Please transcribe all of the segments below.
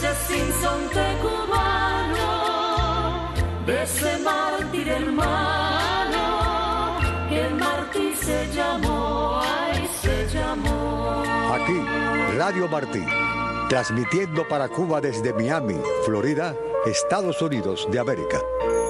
ese sinsonte cubano, de ese mártir hermano, que el mártir se llamó, ay, se llamó. Aquí, Radio Martí, transmitiendo para Cuba desde Miami, Florida, Estados Unidos de América.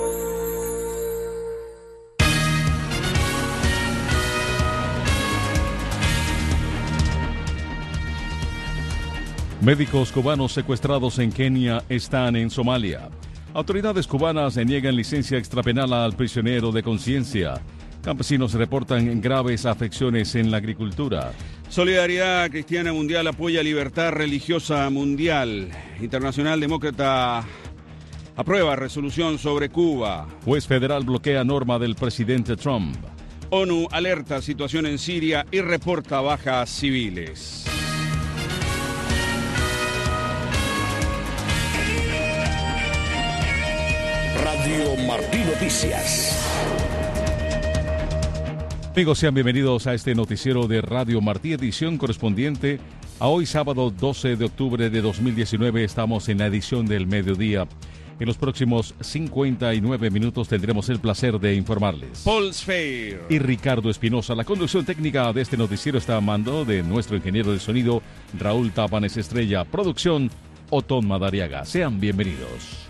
Médicos cubanos secuestrados en Kenia están en Somalia. Autoridades cubanas niegan licencia extrapenal al prisionero de conciencia. Campesinos reportan graves afecciones en la agricultura. Solidaridad Cristiana Mundial apoya libertad religiosa mundial. Internacional Demócrata aprueba resolución sobre Cuba. Juez federal bloquea norma del presidente Trump. ONU alerta situación en Siria y reporta bajas civiles. Radio Martí Noticias. Amigos, sean bienvenidos a este noticiero de Radio Martí, edición correspondiente a hoy sábado 12 de octubre de 2019. Estamos en la edición del mediodía. En los próximos 59 minutos tendremos el placer de informarles. Paul Sfeir y Ricardo Espinosa. La conducción técnica de este noticiero está a mando de nuestro ingeniero de sonido, Raúl Tapanes Estrella. Producción, Otón Madariaga. Sean bienvenidos.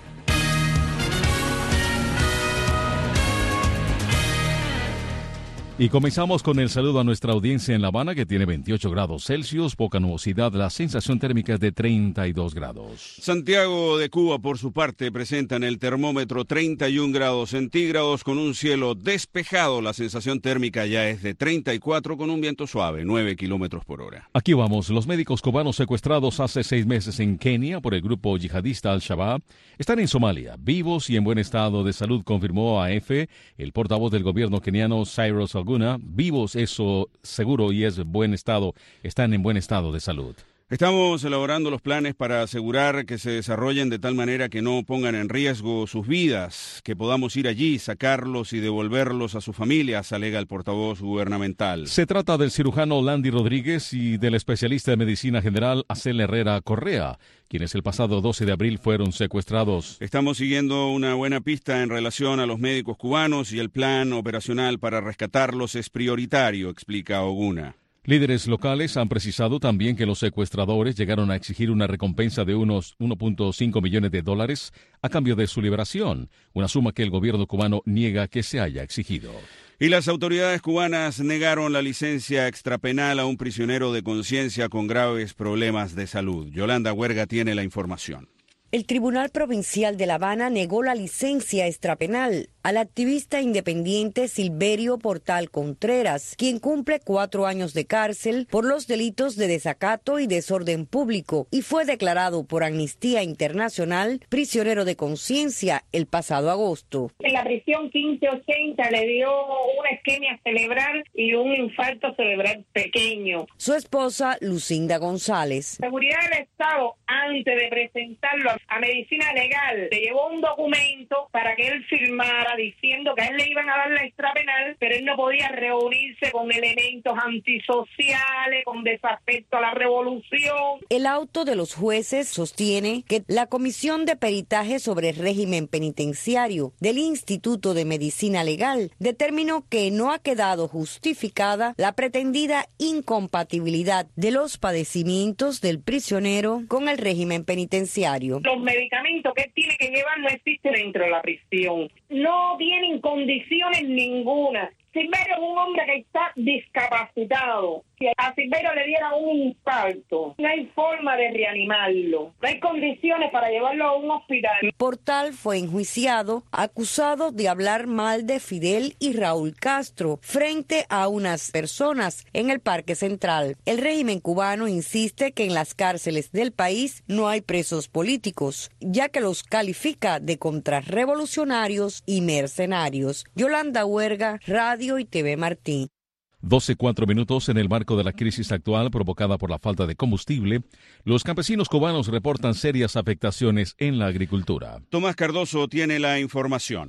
Y comenzamos con el saludo a nuestra audiencia en La Habana, que tiene 28 grados Celsius, poca nubosidad, la sensación térmica es de 32 grados. Santiago de Cuba, por su parte, presenta en el termómetro 31 grados centígrados con un cielo despejado. La sensación térmica ya es de 34 con un viento suave, 9 kilómetros por hora. Aquí vamos. Los médicos cubanos secuestrados hace 6 meses en Kenia por el grupo yihadista Al-Shabaab están en Somalia, vivos y en buen estado de salud, confirmó a AF el portavoz del gobierno keniano, Cyrus Oguna. Vivos, eso seguro, y es buen estado, están en buen estado de salud. Estamos elaborando los planes para asegurar que se desarrollen de tal manera que no pongan en riesgo sus vidas, que podamos ir allí, sacarlos y devolverlos a sus familias, alega el portavoz gubernamental. Se trata del cirujano Landy Rodríguez y del especialista de medicina general Acel Herrera Correa, quienes el pasado 12 de abril fueron secuestrados. Estamos siguiendo una buena pista en relación a los médicos cubanos y el plan operacional para rescatarlos es prioritario, explica Oguna. Líderes locales han precisado también que los secuestradores llegaron a exigir una recompensa de unos 1.5 millones de dólares a cambio de su liberación, una suma que el gobierno cubano niega que se haya exigido. Y las autoridades cubanas negaron la licencia extrapenal a un prisionero de conciencia con graves problemas de salud. Yolanda Huerga tiene la información. El Tribunal Provincial de La Habana negó la licencia extrapenal al activista independiente Silverio Portal Contreras, quien cumple 4 años de cárcel por los delitos de desacato y desorden público y fue declarado por Amnistía Internacional prisionero de conciencia el pasado agosto. En la prisión 1580 le dio una isquemia cerebral y un infarto cerebral pequeño. Su esposa, Lucinda González. Seguridad del Estado, antes de presentarlo a medicina legal, le llevó un documento para que él firmara diciendo que a él le iban a dar la extrapenal, pero él no podía reunirse con elementos antisociales, con desafecto a la revolución. El auto de los jueces sostiene que la Comisión de Peritaje sobre el Régimen Penitenciario del Instituto de Medicina Legal determinó que no ha quedado justificada la pretendida incompatibilidad de los padecimientos del prisionero con el régimen penitenciario. Los medicamentos que él tiene que llevar no existen dentro de la prisión. No tienen condiciones ninguna. Silverio es un hombre que está discapacitado. Si a Silverio le diera un infarto, no hay forma de reanimarlo. No hay condiciones para llevarlo a un hospital. Portal fue enjuiciado, acusado de hablar mal de Fidel y Raúl Castro frente a unas personas en el Parque Central. El régimen cubano insiste que en las cárceles del país no hay presos políticos, ya que los califica de contrarrevolucionarios y mercenarios. Yolanda Huerga, Radio y TV Martí. 12:04 en el marco de la crisis actual provocada por la falta de combustible, los campesinos cubanos reportan serias afectaciones en la agricultura. Tomás Cardoso tiene la información.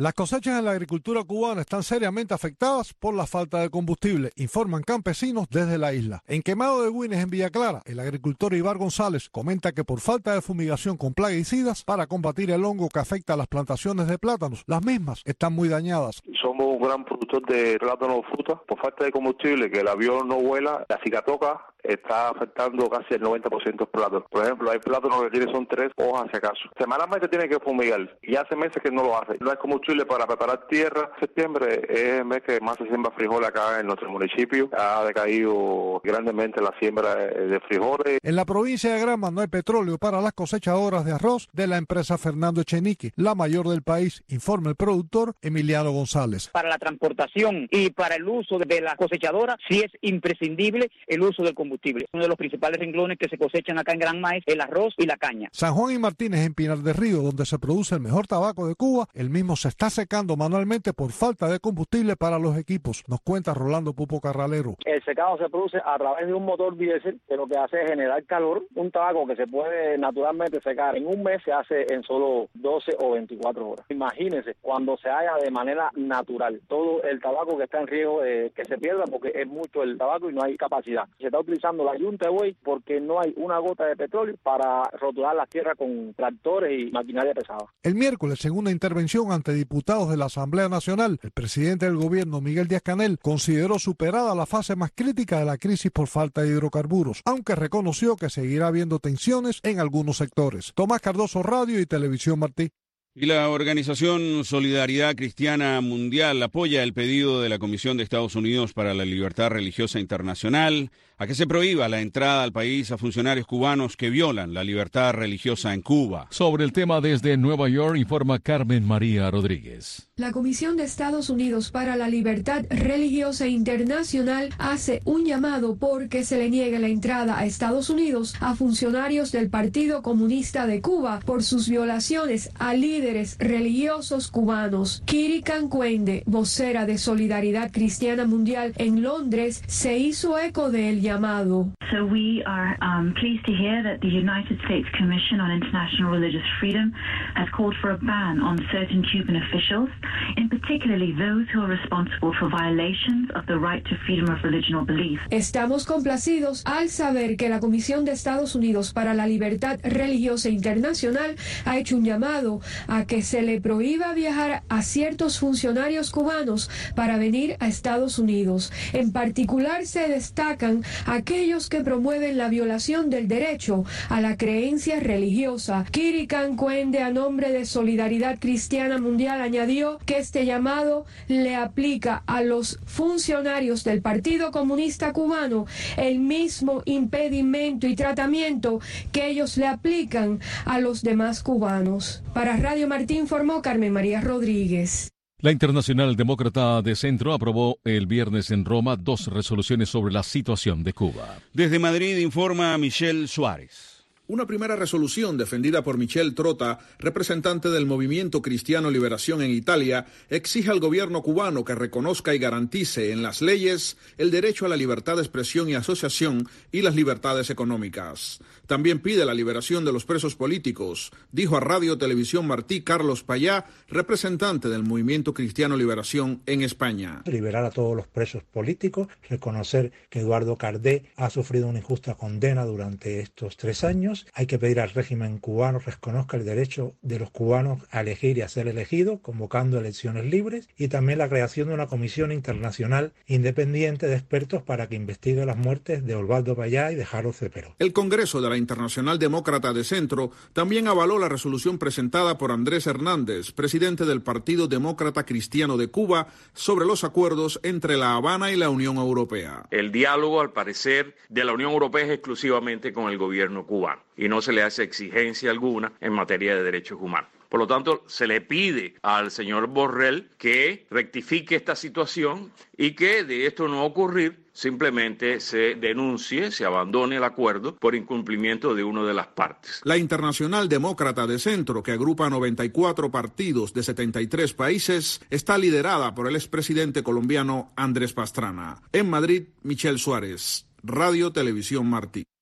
Las cosechas en la agricultura cubana están seriamente afectadas por la falta de combustible, informan campesinos desde la isla. En Quemado de Güines, en Villa Clara, el agricultor Ibar González comenta que por falta de fumigación con plaguicidas para combatir el hongo que afecta a las plantaciones de plátanos, las mismas están muy dañadas. Somos un gran productor de plátano o fruta. Por falta de combustible, que el avión no vuela, la cicatoca está afectando casi el 90% de plátanos. Por ejemplo, hay plátanos que tienen son 3 hojas si acaso. Semanalmente tiene que fumigar y hace meses que no lo hace. No hay combustible para preparar tierra. Septiembre es el mes que más se siembra frijol acá en nuestro municipio. Ha decaído grandemente la siembra de frijoles. En la provincia de Granma no hay petróleo para las cosechadoras de arroz de la empresa Fernando Echenique, la mayor del país, informa el productor Emiliano González. Para la transportación y para el uso de la cosechadora sí es imprescindible el uso del combustible. Uno de los principales renglones que se cosechan acá en Granma es el arroz y la caña. San Juan y Martínez, en Pinar del Río, donde se produce el mejor tabaco de Cuba, el mismo se está secando manualmente por falta de combustible para los equipos, nos cuenta Rolando Pupo Carralero. El secado se produce a través de un motor diésel que lo que hace es generar calor. Un tabaco que se puede naturalmente secar en un mes se hace en solo 12 o 24 horas. Imagínense cuando se haga de manera natural todo el tabaco que está en riesgo que se pierda porque es mucho el tabaco y no hay capacidad. Se está utilizando la yunta de buey porque no hay una gota de petróleo para rotular las tierras con tractores y maquinaria pesada. El miércoles, en una intervención ante diputados de la Asamblea Nacional, el presidente del gobierno, Miguel Díaz-Canel, consideró superada la fase más crítica de la crisis por falta de hidrocarburos, aunque reconoció que seguirá habiendo tensiones en algunos sectores. Tomás Cardoso, Radio y Televisión Martí. Y la organización Solidaridad Cristiana Mundial apoya el pedido de la Comisión de Estados Unidos para la Libertad Religiosa Internacional a que se prohíba la entrada al país a funcionarios cubanos que violan la libertad religiosa en Cuba. Sobre el tema desde Nueva York informa Carmen María Rodríguez. La Comisión de Estados Unidos para la Libertad Religiosa Internacional hace un llamado porque se le niegue la entrada a Estados Unidos a funcionarios del Partido Comunista de Cuba por sus violaciones a líderes religiosos cubanos. Kiri Cancuende, vocera de Solidaridad Cristiana Mundial en Londres, se hizo eco del llamado. So we are pleased to hear that the United States Commission on International Religious Freedom has called for a ban on certain Cuban officials, in particularly those who are responsible for violations of the right to freedom of religion or belief. Estamos complacidos al saber que la Comisión de Estados Unidos para la Libertad Religiosa Internacional ha hecho un llamado a que se le prohíba viajar a ciertos funcionarios cubanos para venir a Estados Unidos. En particular se destacan aquellos que promueven la violación del derecho a la creencia religiosa. Kiri Cancuende, a nombre de Solidaridad Cristiana Mundial, añadió que este llamado le aplica a los funcionarios del Partido Comunista Cubano el mismo impedimento y tratamiento que ellos le aplican a los demás cubanos. Para Radio Martí informó Carmen María Rodríguez. La Internacional Demócrata de Centro aprobó el viernes en Roma 2 resoluciones sobre la situación de Cuba. Desde Madrid informa Michelle Suárez. Una primera resolución defendida por Michel Trota, representante del Movimiento Cristiano Liberación en Italia, exige al gobierno cubano que reconozca y garantice en las leyes el derecho a la libertad de expresión y asociación y las libertades económicas. También pide la liberación de los presos políticos, dijo a Radio Televisión Martí Carlos Payá, representante del Movimiento Cristiano Liberación en España. Liberar a todos los presos políticos, reconocer que Eduardo Cardé ha sufrido una injusta condena durante estos 3 años. Hay que pedir al régimen cubano que reconozca el derecho de los cubanos a elegir y a ser elegidos, convocando elecciones libres, y también la creación de una comisión internacional independiente de expertos para que investigue las muertes de Osvaldo Payá y de Harold Cepero. El Congreso de la Internacional Demócrata de Centro también avaló la resolución presentada por Andrés Hernández, presidente del Partido Demócrata Cristiano de Cuba, sobre los acuerdos entre La Habana y la Unión Europea. El diálogo, al parecer, de la Unión Europea es exclusivamente con el gobierno cubano y no se le hace exigencia alguna en materia de derechos humanos. Por lo tanto, se le pide al señor Borrell que rectifique esta situación y que de esto no ocurrir, simplemente se denuncie, se abandone el acuerdo por incumplimiento de una de las partes. La Internacional Demócrata de Centro, que agrupa 94 partidos de 73 países, está liderada por el expresidente colombiano Andrés Pastrana. En Madrid, Michelle Suárez, Radio Televisión Martí.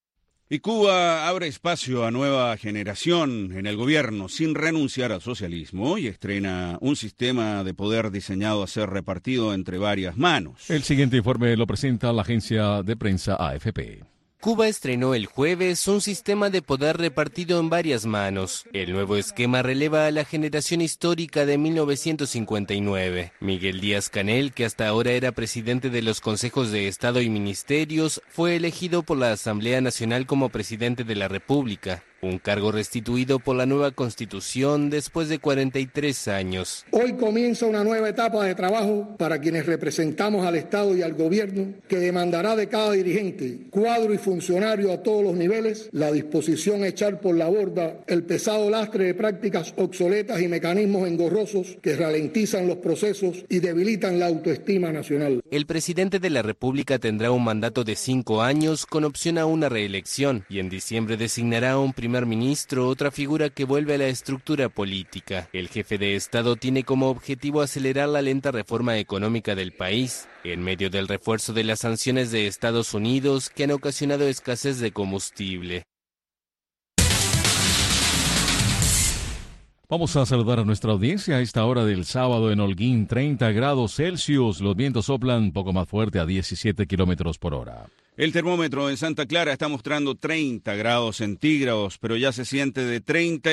Y Cuba abre espacio a nueva generación en el gobierno sin renunciar al socialismo y estrena un sistema de poder diseñado a ser repartido entre varias manos. El siguiente informe lo presenta la agencia de prensa AFP. Cuba estrenó el jueves un sistema de poder repartido en varias manos. El nuevo esquema releva a la generación histórica de 1959. Miguel Díaz-Canel, que hasta ahora era presidente de los consejos de Estado y ministerios, fue elegido por la Asamblea Nacional como presidente de la República. Un cargo restituido por la nueva Constitución después de 43 años. Hoy comienza una nueva etapa de trabajo para quienes representamos al Estado y al Gobierno, que demandará de cada dirigente, cuadro y funcionario a todos los niveles, la disposición a echar por la borda el pesado lastre de prácticas obsoletas y mecanismos engorrosos que ralentizan los procesos y debilitan la autoestima nacional. El presidente de la República tendrá un mandato de 5 años con opción a una reelección y en diciembre designará a un primer ministro, otra figura que vuelve a la estructura política. El jefe de Estado tiene como objetivo acelerar la lenta reforma económica del país, en medio del refuerzo de las sanciones de Estados Unidos que han ocasionado escasez de combustible. Vamos a saludar a nuestra audiencia a esta hora del sábado en Holguín, 30 grados Celsius. Los vientos soplan poco más fuerte a 17 kilómetros por hora. El termómetro en Santa Clara está mostrando 30 grados centígrados, pero ya se siente de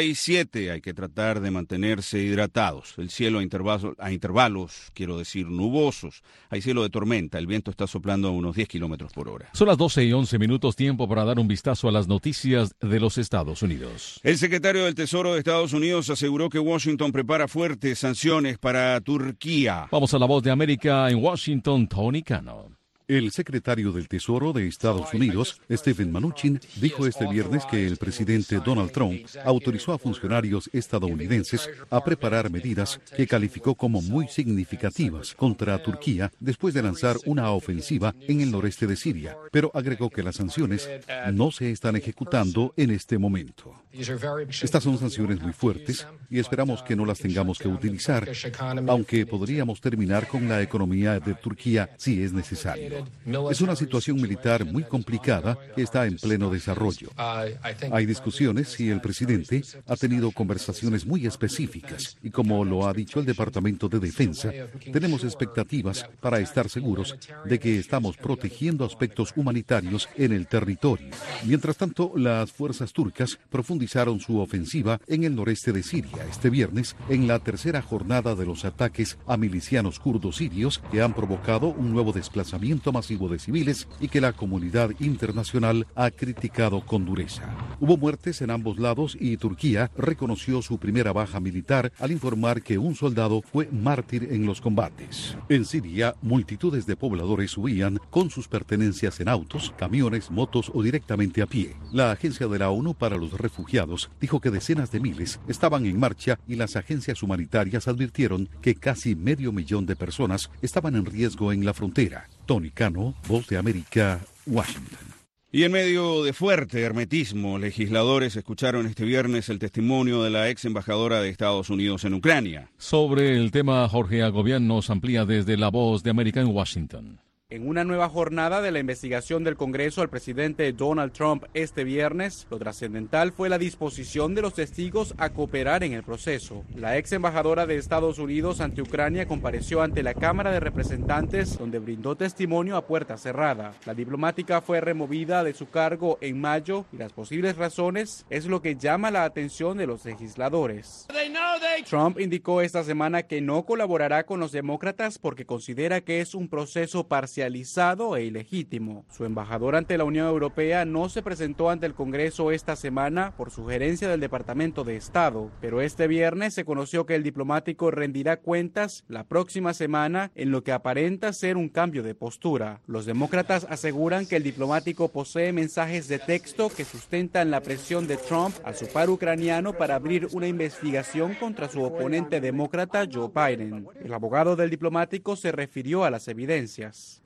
37. Hay que tratar de mantenerse hidratados. El cielo a intervalos, quiero decir, nubosos. Hay cielo de tormenta. El viento está soplando a unos 10 kilómetros por hora. Son las 12:11, tiempo para dar un vistazo a las noticias de los Estados Unidos. El secretario del Tesoro de Estados Unidos aseguró que Washington prepara fuertes sanciones para Turquía. Vamos a la Voz de América en Washington, Tony Cano. El secretario del Tesoro de Estados Unidos, Steven Mnuchin, dijo este viernes que el presidente Donald Trump autorizó a funcionarios estadounidenses a preparar medidas que calificó como muy significativas contra Turquía después de lanzar una ofensiva en el noreste de Siria, pero agregó que las sanciones no se están ejecutando en este momento. Estas son sanciones muy fuertes y esperamos que no las tengamos que utilizar, aunque podríamos terminar con la economía de Turquía si es necesario. Es una situación militar muy complicada que está en pleno desarrollo. Hay discusiones y el presidente ha tenido conversaciones muy específicas y, como lo ha dicho el Departamento de Defensa, tenemos expectativas para estar seguros de que estamos protegiendo aspectos humanitarios en el territorio. Mientras tanto, las fuerzas turcas profundizaron su ofensiva en el noreste de Siria este viernes en la tercera jornada de los ataques a milicianos kurdos sirios que han provocado un nuevo desplazamiento masivo de civiles y que la comunidad internacional ha criticado con dureza. Hubo muertes en ambos lados y Turquía reconoció su primera baja militar al informar que un soldado fue mártir en los combates. En Siria, multitudes de pobladores huían con sus pertenencias en autos, camiones, motos o directamente a pie. La Agencia de la ONU para los Refugiados dijo que decenas de miles estaban en marcha y las agencias humanitarias advirtieron que casi 500,000 de personas estaban en riesgo en la frontera. Tony Cano, Voz de América, Washington. Y en medio de fuerte hermetismo, legisladores escucharon este viernes el testimonio de la ex embajadora de Estados Unidos en Ucrania. Sobre el tema, Jorge Agobián nos amplía desde la Voz de América en Washington. En una nueva jornada de la investigación del Congreso al presidente Donald Trump este viernes, lo trascendental fue la disposición de los testigos a cooperar en el proceso. La ex embajadora de Estados Unidos ante Ucrania compareció ante la Cámara de Representantes, donde brindó testimonio a puerta cerrada. La diplomática fue removida de su cargo en mayo y las posibles razones es lo que llama la atención de los legisladores. Trump indicó esta semana que no colaborará con los demócratas porque considera que es un proceso parcializado e ilegítimo. Su embajador ante la Unión Europea no se presentó ante el Congreso esta semana por sugerencia del Departamento de Estado, pero este viernes se conoció que el diplomático rendirá cuentas la próxima semana en lo que aparenta ser un cambio de postura. Los demócratas aseguran que el diplomático posee mensajes de texto que sustentan la presión de Trump a su par ucraniano para abrir una investigación contra su oponente demócrata Joe Biden. El abogado del diplomático se refirió a las evidencias.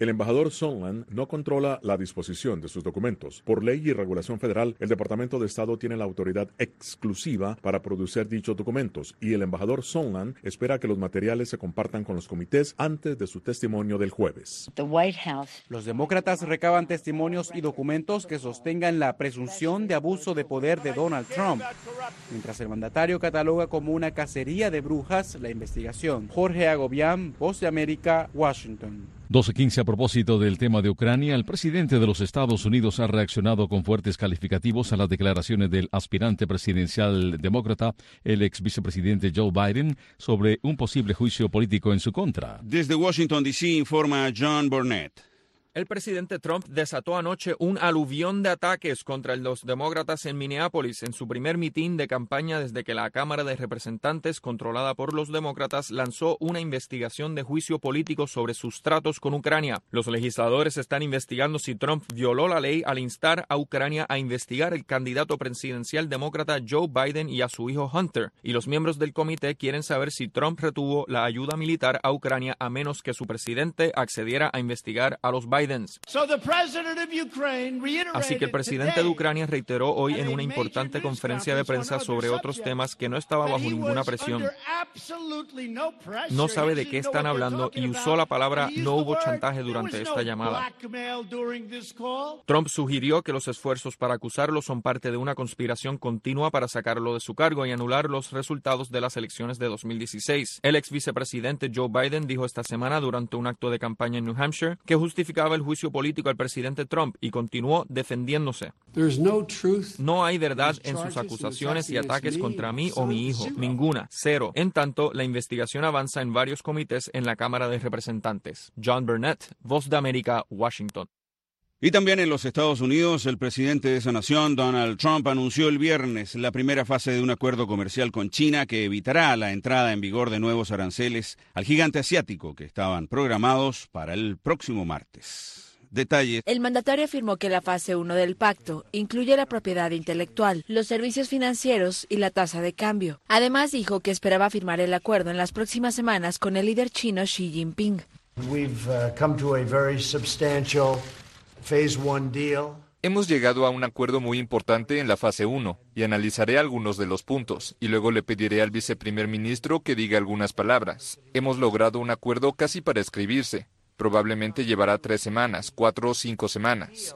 El embajador Sondland no controla la disposición de sus documentos. Por ley y regulación federal, el Departamento de Estado tiene la autoridad exclusiva para producir dichos documentos y el embajador Sondland espera que los materiales se compartan con los comités antes de su testimonio del jueves. Los demócratas recaban testimonios y documentos que sostengan la presunción de abuso de poder de Donald Trump, mientras el mandatario cataloga como una cacería de brujas la investigación. Jorge Agobián, Voz de América, Washington. 12:15. A propósito del tema de Ucrania, el presidente de los Estados Unidos ha reaccionado con fuertes calificativos a las declaraciones del aspirante presidencial demócrata, el ex vicepresidente Joe Biden, sobre un posible juicio político en su contra. Desde Washington, D.C., informa John Burnett. El presidente Trump desató anoche un aluvión de ataques contra los demócratas en Minneapolis en su primer mitin de campaña desde que la Cámara de Representantes, controlada por los demócratas, lanzó una investigación de juicio político sobre sus tratos con Ucrania. Los legisladores están investigando si Trump violó la ley al instar a Ucrania a investigar al candidato presidencial demócrata Joe Biden y a su hijo Hunter, y los miembros del comité quieren saber si Trump retuvo la ayuda militar a Ucrania a menos que su presidente accediera a investigar a los Bidens. Así que el presidente de Ucrania reiteró hoy en una importante conferencia de prensa sobre otros temas que no estaba bajo ninguna presión. No sabe de qué están hablando y usó la palabra "no hubo chantaje" durante esta llamada. Trump sugirió que los esfuerzos para acusarlo son parte de una conspiración continua para sacarlo de su cargo y anular los resultados de las elecciones de 2016. El ex vicepresidente Joe Biden dijo esta semana durante un acto de campaña en New Hampshire que justificaba el juicio político al presidente Trump y continuó defendiéndose. No hay verdad en sus acusaciones y ataques contra mí o mi hijo. Ninguna. Cero. En tanto, la investigación avanza en varios comités en la Cámara de Representantes. John Burnett, Voz de América, Washington. Y también en los Estados Unidos, el presidente de esa nación, Donald Trump, anunció el viernes la primera fase de un acuerdo comercial con China que evitará la entrada en vigor de nuevos aranceles al gigante asiático que estaban programados para el próximo martes. Detalles. El mandatario afirmó que la fase 1 del pacto incluye la propiedad intelectual, los servicios financieros y la tasa de cambio. Además, dijo que esperaba firmar el acuerdo en las próximas semanas con el líder chino Xi Jinping. Hemos llegado a un acuerdo muy importante en la fase 1 y analizaré algunos de los puntos y luego le pediré al viceprimer ministro que diga algunas palabras. Hemos logrado un acuerdo casi para escribirse. Probablemente llevará 3 semanas, 4 o 5 semanas.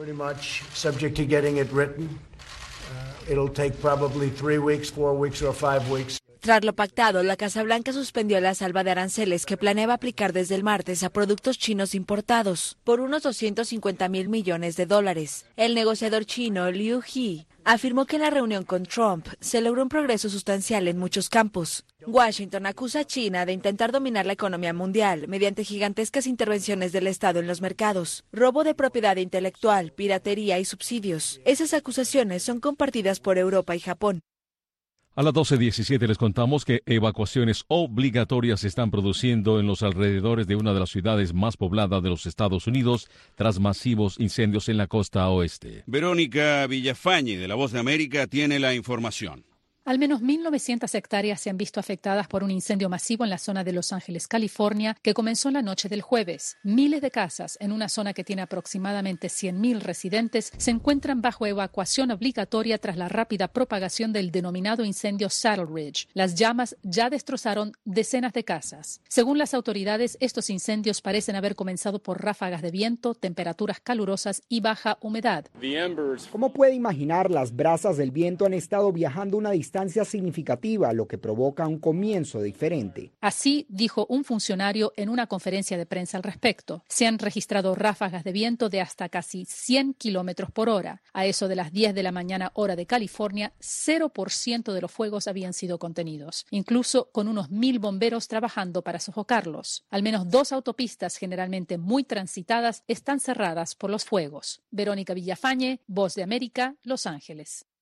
Tras lo pactado, la Casa Blanca suspendió la salva de aranceles que planeaba aplicar desde el martes a productos chinos importados por unos $250,000 millones. El negociador chino Liu He afirmó que en la reunión con Trump se logró un progreso sustancial en muchos campos. Washington acusa a China de intentar dominar la economía mundial mediante gigantescas intervenciones del Estado en los mercados, robo de propiedad intelectual, piratería y subsidios. Esas acusaciones son compartidas por Europa y Japón. A las 12:17 les contamos que evacuaciones obligatorias se están produciendo en los alrededores de una de las ciudades más pobladas de los Estados Unidos tras masivos incendios en la costa oeste. Verónica Villafañe, de La Voz de América, tiene la información. Al menos 1.900 hectáreas se han visto afectadas por un incendio masivo en la zona de Los Ángeles, California, que comenzó la noche del jueves. Miles de casas en una zona que tiene aproximadamente 100.000 residentes se encuentran bajo evacuación obligatoria tras la rápida propagación del denominado incendio Saddle Ridge. Las llamas ya destrozaron decenas de casas. Según las autoridades, estos incendios parecen haber comenzado por ráfagas de viento, temperaturas calurosas y baja humedad. Como puede imaginar, las brasas del viento han estado viajando una distancia significativa, lo que provoca un comienzo diferente. Así dijo un funcionario en una conferencia de prensa al respecto. Se han registrado ráfagas de viento de hasta casi 100 kilómetros por hora. A eso de las 10 de la mañana, hora de California, 0% de los fuegos habían sido contenidos, incluso con unos 1.000 bomberos trabajando para sofocarlos. Al menos 2 autopistas, generalmente muy transitadas, están cerradas por los fuegos. Verónica Villafañe, Voz de América, Los Ángeles.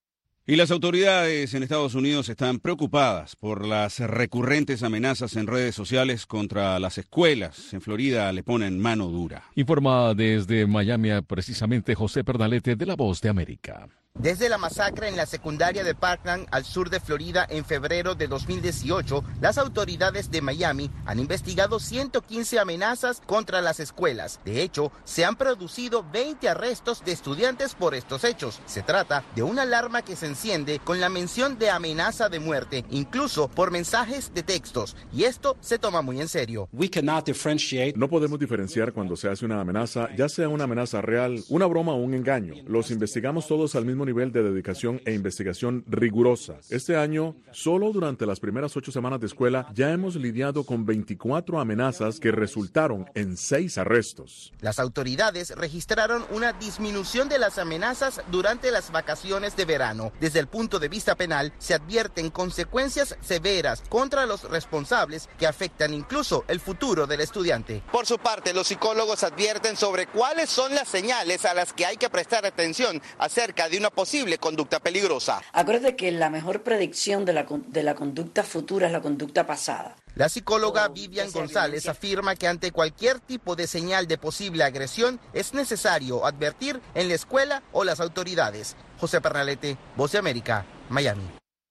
Y las autoridades en Estados Unidos están preocupadas por las recurrentes amenazas en redes sociales contra las escuelas. En Florida le ponen mano dura. Informa desde Miami precisamente José Pernalete de La Voz de América. Desde la masacre en la secundaria de Parkland, al sur de Florida, en febrero de 2018, las autoridades de Miami han investigado 115 amenazas contra las escuelas. De hecho, se han producido 20 arrestos de estudiantes por estos hechos. Se trata de una alarma que se enciende con la mención de amenaza de muerte, incluso por mensajes de textos, y esto se toma muy en serio. No podemos diferenciar cuando se hace una amenaza, ya sea una amenaza real, una broma o un engaño. Los investigamos todos al mismo nivel de dedicación e investigación rigurosa. Este año, solo durante las primeras 8 semanas de escuela, ya hemos lidiado con 24 amenazas que resultaron en 6 arrestos. Las autoridades registraron una disminución de las amenazas durante las vacaciones de verano. Desde el punto de vista penal, se advierten consecuencias severas contra los responsables que afectan incluso el futuro del estudiante. Por su parte, los psicólogos advierten sobre cuáles son las señales a las que hay que prestar atención acerca de una posible conducta peligrosa. Acuérdate que la mejor predicción de la conducta futura es la conducta pasada. La psicóloga Vivian González afirma que ante cualquier tipo de señal de posible agresión es necesario advertir en la escuela o las autoridades. José Pernalete, Voz de América, Miami.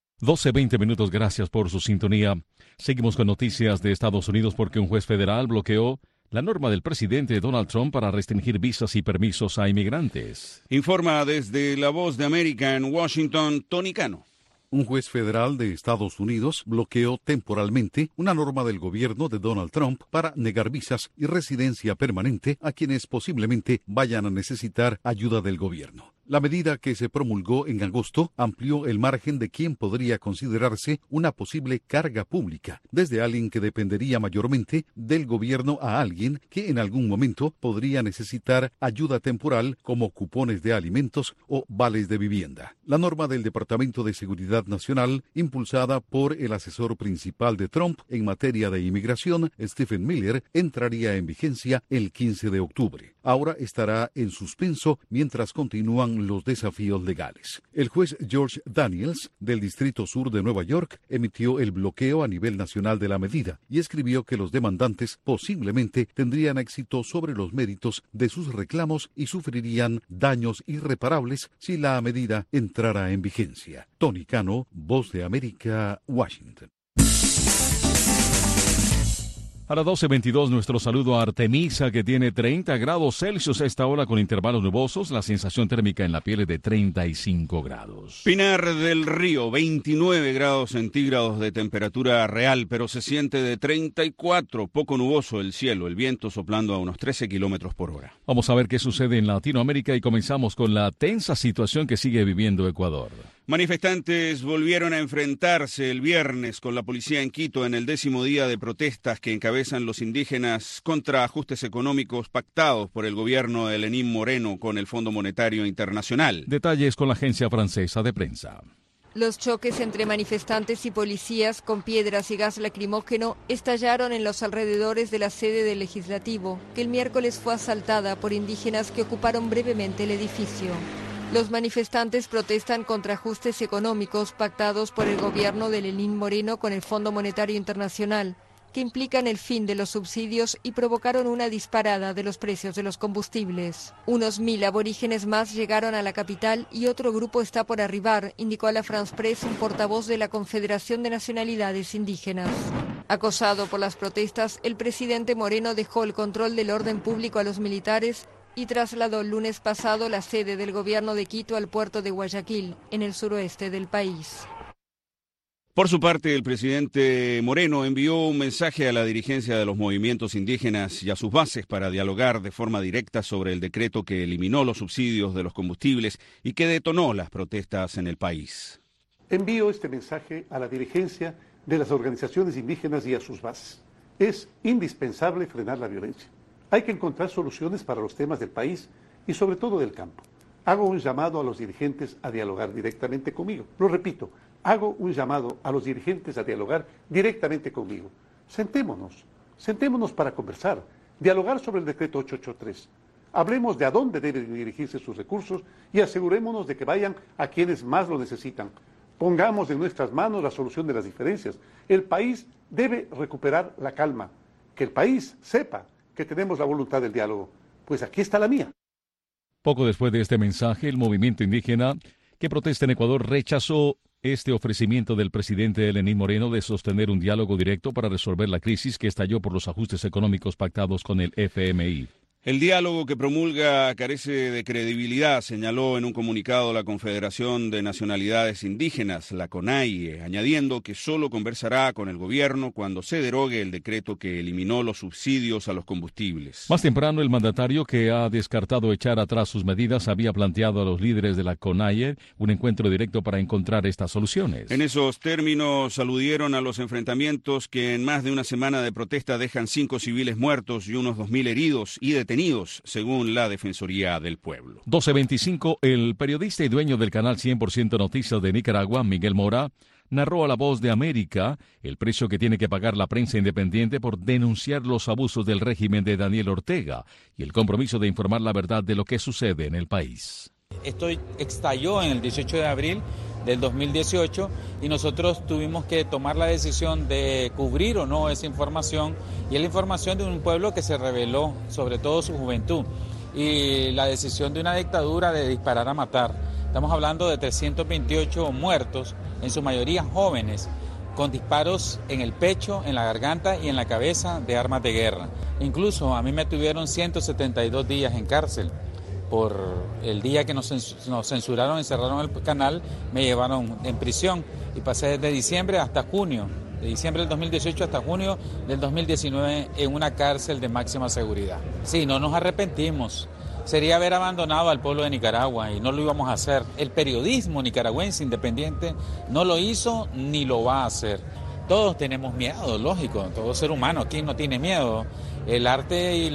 12:20 minutos, gracias por su sintonía. Seguimos con noticias de Estados Unidos porque un juez federal bloqueó la norma del presidente Donald Trump para restringir visas y permisos a inmigrantes. Informa desde La Voz de América en Washington, Tony Cano. Un juez federal de Estados Unidos bloqueó temporalmente una norma del gobierno de Donald Trump para negar visas y residencia permanente a quienes posiblemente vayan a necesitar ayuda del gobierno. La medida que se promulgó en agosto amplió el margen de quien podría considerarse una posible carga pública, desde alguien que dependería mayormente del gobierno a alguien que en algún momento podría necesitar ayuda temporal como cupones de alimentos o vales de vivienda. La norma del Departamento de Seguridad Nacional, impulsada por el asesor principal de Trump en materia de inmigración, Stephen Miller, entraría en vigencia el 15 de octubre. Ahora estará en suspenso mientras continúan los desafíos legales. El juez George Daniels, del Distrito Sur de Nueva York, emitió el bloqueo a nivel nacional de la medida y escribió que los demandantes posiblemente tendrían éxito sobre los méritos de sus reclamos y sufrirían daños irreparables si la medida entrara en vigencia. Tony Cano, Voz de América, Washington. A las 12:22, nuestro saludo a Artemisa, que tiene 30 grados Celsius a esta hora con intervalos nubosos. La sensación térmica en la piel es de 35 grados. Pinar del Río, 29 grados centígrados de temperatura real, pero se siente de 34, poco nuboso el cielo, el viento soplando a unos 13 kilómetros por hora. Vamos a ver qué sucede en Latinoamérica y comenzamos con la tensa situación que sigue viviendo Ecuador. Manifestantes volvieron a enfrentarse el viernes con la policía en Quito en el 10º día de protestas que encabezan los indígenas contra ajustes económicos pactados por el gobierno de Lenín Moreno con el Fondo Monetario Internacional. Detalles con la agencia francesa de prensa. Los choques entre manifestantes y policías con piedras y gas lacrimógeno estallaron en los alrededores de la sede del Legislativo, que el miércoles fue asaltada por indígenas que ocuparon brevemente el edificio. Los manifestantes protestan contra ajustes económicos pactados por el gobierno de Lenín Moreno con el Fondo Monetario Internacional, que implican el fin de los subsidios y provocaron una disparada de los precios de los combustibles. Unos 1000 aborígenes más llegaron a la capital y otro grupo está por arribar, indicó a la France Press un portavoz de la Confederación de Nacionalidades Indígenas. Acosado por las protestas, el presidente Moreno dejó el control del orden público a los militares y trasladó el lunes pasado la sede del gobierno de Quito al puerto de Guayaquil, en el suroeste del país. Por su parte, el presidente Moreno envió un mensaje a la dirigencia de los movimientos indígenas y a sus bases para dialogar de forma directa sobre el decreto que eliminó los subsidios de los combustibles y que detonó las protestas en el país. Envío este mensaje a la dirigencia de las organizaciones indígenas y a sus bases. Es indispensable frenar la violencia. Hay que encontrar soluciones para los temas del país y sobre todo del campo. Hago un llamado a los dirigentes a dialogar directamente conmigo. Lo repito, hago un llamado a los dirigentes a dialogar directamente conmigo. Sentémonos para conversar, dialogar sobre el decreto 883. Hablemos de a dónde deben dirigirse sus recursos y asegurémonos de que vayan a quienes más lo necesitan. Pongamos en nuestras manos la solución de las diferencias. El país debe recuperar la calma. Que el país sepa que tenemos la voluntad del diálogo. Pues aquí está la mía. Poco después de este mensaje, el movimiento indígena que protesta en Ecuador rechazó este ofrecimiento del presidente Lenín Moreno de sostener un diálogo directo para resolver la crisis que estalló por los ajustes económicos pactados con el FMI. El diálogo que promulga carece de credibilidad, señaló en un comunicado la Confederación de Nacionalidades Indígenas, la CONAIE, añadiendo que solo conversará con el gobierno cuando se derogue el decreto que eliminó los subsidios a los combustibles. Más temprano, el mandatario, que ha descartado echar atrás sus medidas, había planteado a los líderes de la CONAIE un encuentro directo para encontrar estas soluciones. En esos términos, aludieron a los enfrentamientos que en más de una semana de protesta dejan 5 civiles muertos y unos 2.000 heridos y detenidos, según la Defensoría del Pueblo. 12:25, el periodista y dueño del canal 100% Noticias de Nicaragua, Miguel Mora, narró a La Voz de América el precio que tiene que pagar la prensa independiente por denunciar los abusos del régimen de Daniel Ortega y el compromiso de informar la verdad de lo que sucede en el país. Esto estalló en el 18 de abril del 2018 y nosotros tuvimos que tomar la decisión de cubrir o no esa información, y es la información de un pueblo que se rebeló, sobre todo su juventud, y la decisión de una dictadura de disparar a matar. Estamos hablando de 328 muertos, en su mayoría jóvenes, con disparos en el pecho, en la garganta y en la cabeza de armas de guerra. Incluso a mí me tuvieron 172 días en cárcel. Por el día que nos censuraron, encerraron el canal, me llevaron en prisión y pasé desde diciembre hasta junio, de diciembre del 2018 hasta junio del 2019 en una cárcel de máxima seguridad. Sí, no nos arrepentimos. Sería haber abandonado al pueblo de Nicaragua y no lo íbamos a hacer. El periodismo nicaragüense independiente no lo hizo ni lo va a hacer. Todos tenemos miedo, lógico, todo ser humano, ¿quién no tiene miedo? El arte y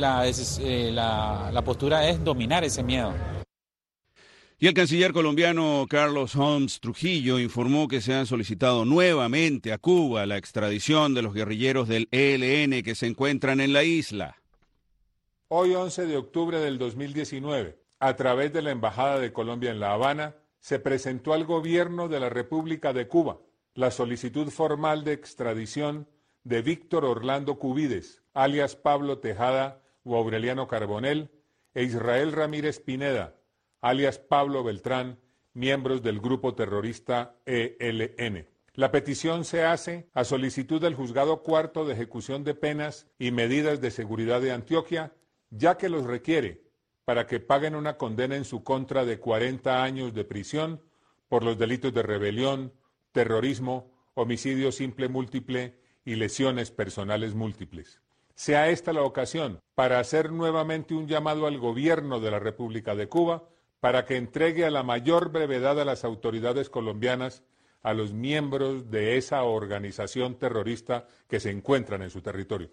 la postura es dominar ese miedo. Y el canciller colombiano Carlos Holmes Trujillo informó que se han solicitado nuevamente a Cuba la extradición de los guerrilleros del ELN que se encuentran en la isla. Hoy, 11 de octubre del 2019, a través de la Embajada de Colombia en La Habana, se presentó al gobierno de la República de Cuba la solicitud formal de extradición de Víctor Orlando Cubides, alias Pablo Tejada o Aureliano Carbonell, e Israel Ramírez Pineda, alias Pablo Beltrán, miembros del grupo terrorista ELN. La petición se hace a solicitud del Juzgado Cuarto de Ejecución de Penas y Medidas de Seguridad de Antioquia, ya que los requiere para que paguen una condena en su contra de 40 años de prisión por los delitos de rebelión, terrorismo, homicidio simple múltiple y lesiones personales múltiples. Sea esta la ocasión para hacer nuevamente un llamado al gobierno de la República de Cuba para que entregue a la mayor brevedad a las autoridades colombianas a los miembros de esa organización terrorista que se encuentran en su territorio.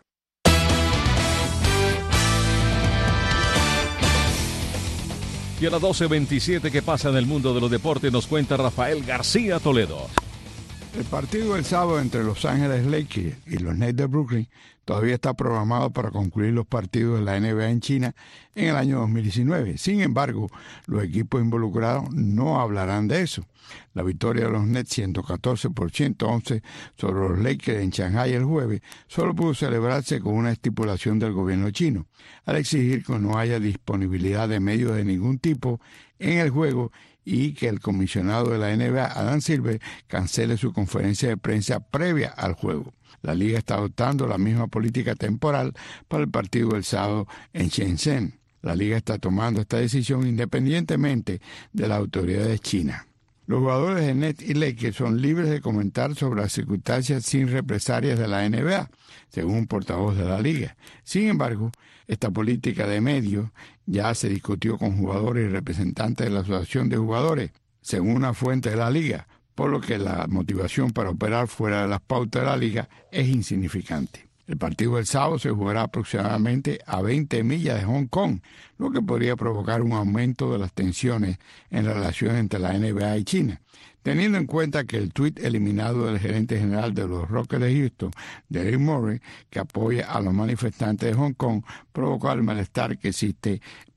Y a las 12:27, ¿qué pasa en el mundo de los deportes? Nos cuenta Rafael García Toledo. El partido del sábado entre Los Ángeles Lakers y los Nets de Brooklyn todavía está programado para concluir los partidos de la NBA en China en el año 2019. Sin embargo, los equipos involucrados no hablarán de eso. La victoria de los Nets 114-111 sobre los Lakers en Shanghái el jueves solo pudo celebrarse con una estipulación del gobierno chino, al exigir que no haya disponibilidad de medios de ningún tipo en el juego y que el comisionado de la NBA, Adam Silver, cancele su conferencia de prensa previa al juego. La liga está adoptando la misma política temporal para el partido del sábado en Shenzhen. La liga está tomando esta decisión independientemente de las autoridades chinas. Los jugadores de Nets y Lakers son libres de comentar sobre las circunstancias sin represalias de la NBA, según un portavoz de la liga. Sin embargo, esta política de medios ya se discutió con jugadores y representantes de la Asociación de Jugadores, según una fuente de la liga, por lo que la motivación para operar fuera de las pautas de la liga es insignificante. El partido del sábado se jugará aproximadamente a 20 millas de Hong Kong, lo que podría provocar un aumento de las tensiones en la relación entre la NBA y China, teniendo en cuenta que el tuit eliminado del gerente general de los Rockets de Houston, Daryl Morey, que apoya a los manifestantes de Hong Kong, provocó el malestar que existe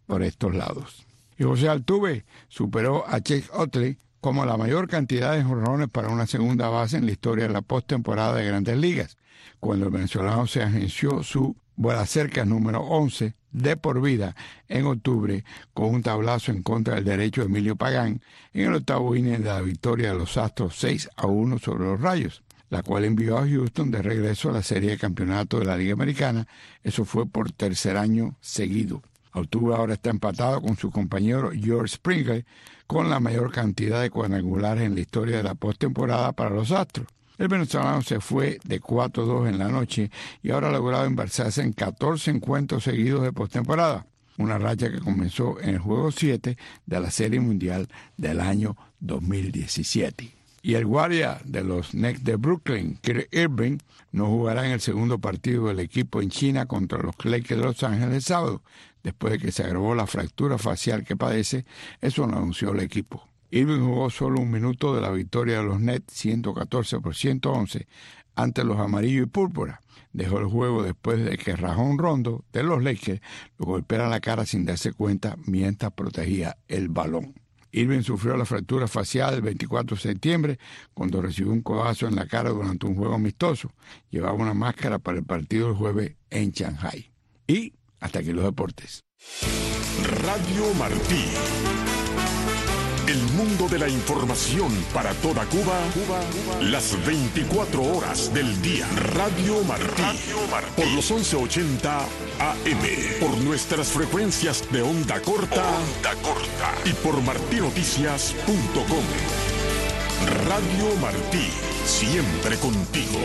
por estos lados. Y José Altuve superó a Chase Utley como la mayor cantidad de jonrones para una segunda base en la historia de la postemporada de Grandes Ligas, cuando el venezolano se agenció su vuelacercas número 11 de por vida en octubre con un tablazo en contra del derecho de Emilio Pagán en el octavo inning de la victoria de los Astros 6-1 sobre los Rayos, la cual envió a Houston de regreso a la serie de campeonato de la Liga Americana. Eso fue por tercer año seguido. Altuve ahora está empatado con su compañero George Springer con la mayor cantidad de cuadrangulares en la historia de la postemporada para los Astros. El venezolano se fue de 4-2 en la noche y ahora ha logrado embalsarse en 14 encuentros seguidos de postemporada, una racha que comenzó en el juego 7 de la Serie Mundial del año 2017. Y el guardia de los Nets de Brooklyn, Kyrie Irving, no jugará en el segundo partido del equipo en China contra los Lakers de Los Ángeles el sábado, después de que se agravó la fractura facial que padece. Eso lo anunció el equipo. Irving jugó solo un minuto de la victoria de los Nets 114 por 111 ante los amarillos y púrpura. Dejó el juego después de que Rajon Rondo de los Lakers lo golpeara la cara sin darse cuenta mientras protegía el balón. Irving sufrió la fractura facial el 24 de septiembre cuando recibió un codazo en la cara durante un juego amistoso. Llevaba una máscara para el partido del jueves en Shanghái. Y hasta aquí los deportes. Radio Martí. El mundo de la información para toda Cuba, las 24 horas del día. Radio Martí, por los 1180 AM, por nuestras frecuencias de onda corta, y por martinoticias.com. Radio Martí, siempre contigo.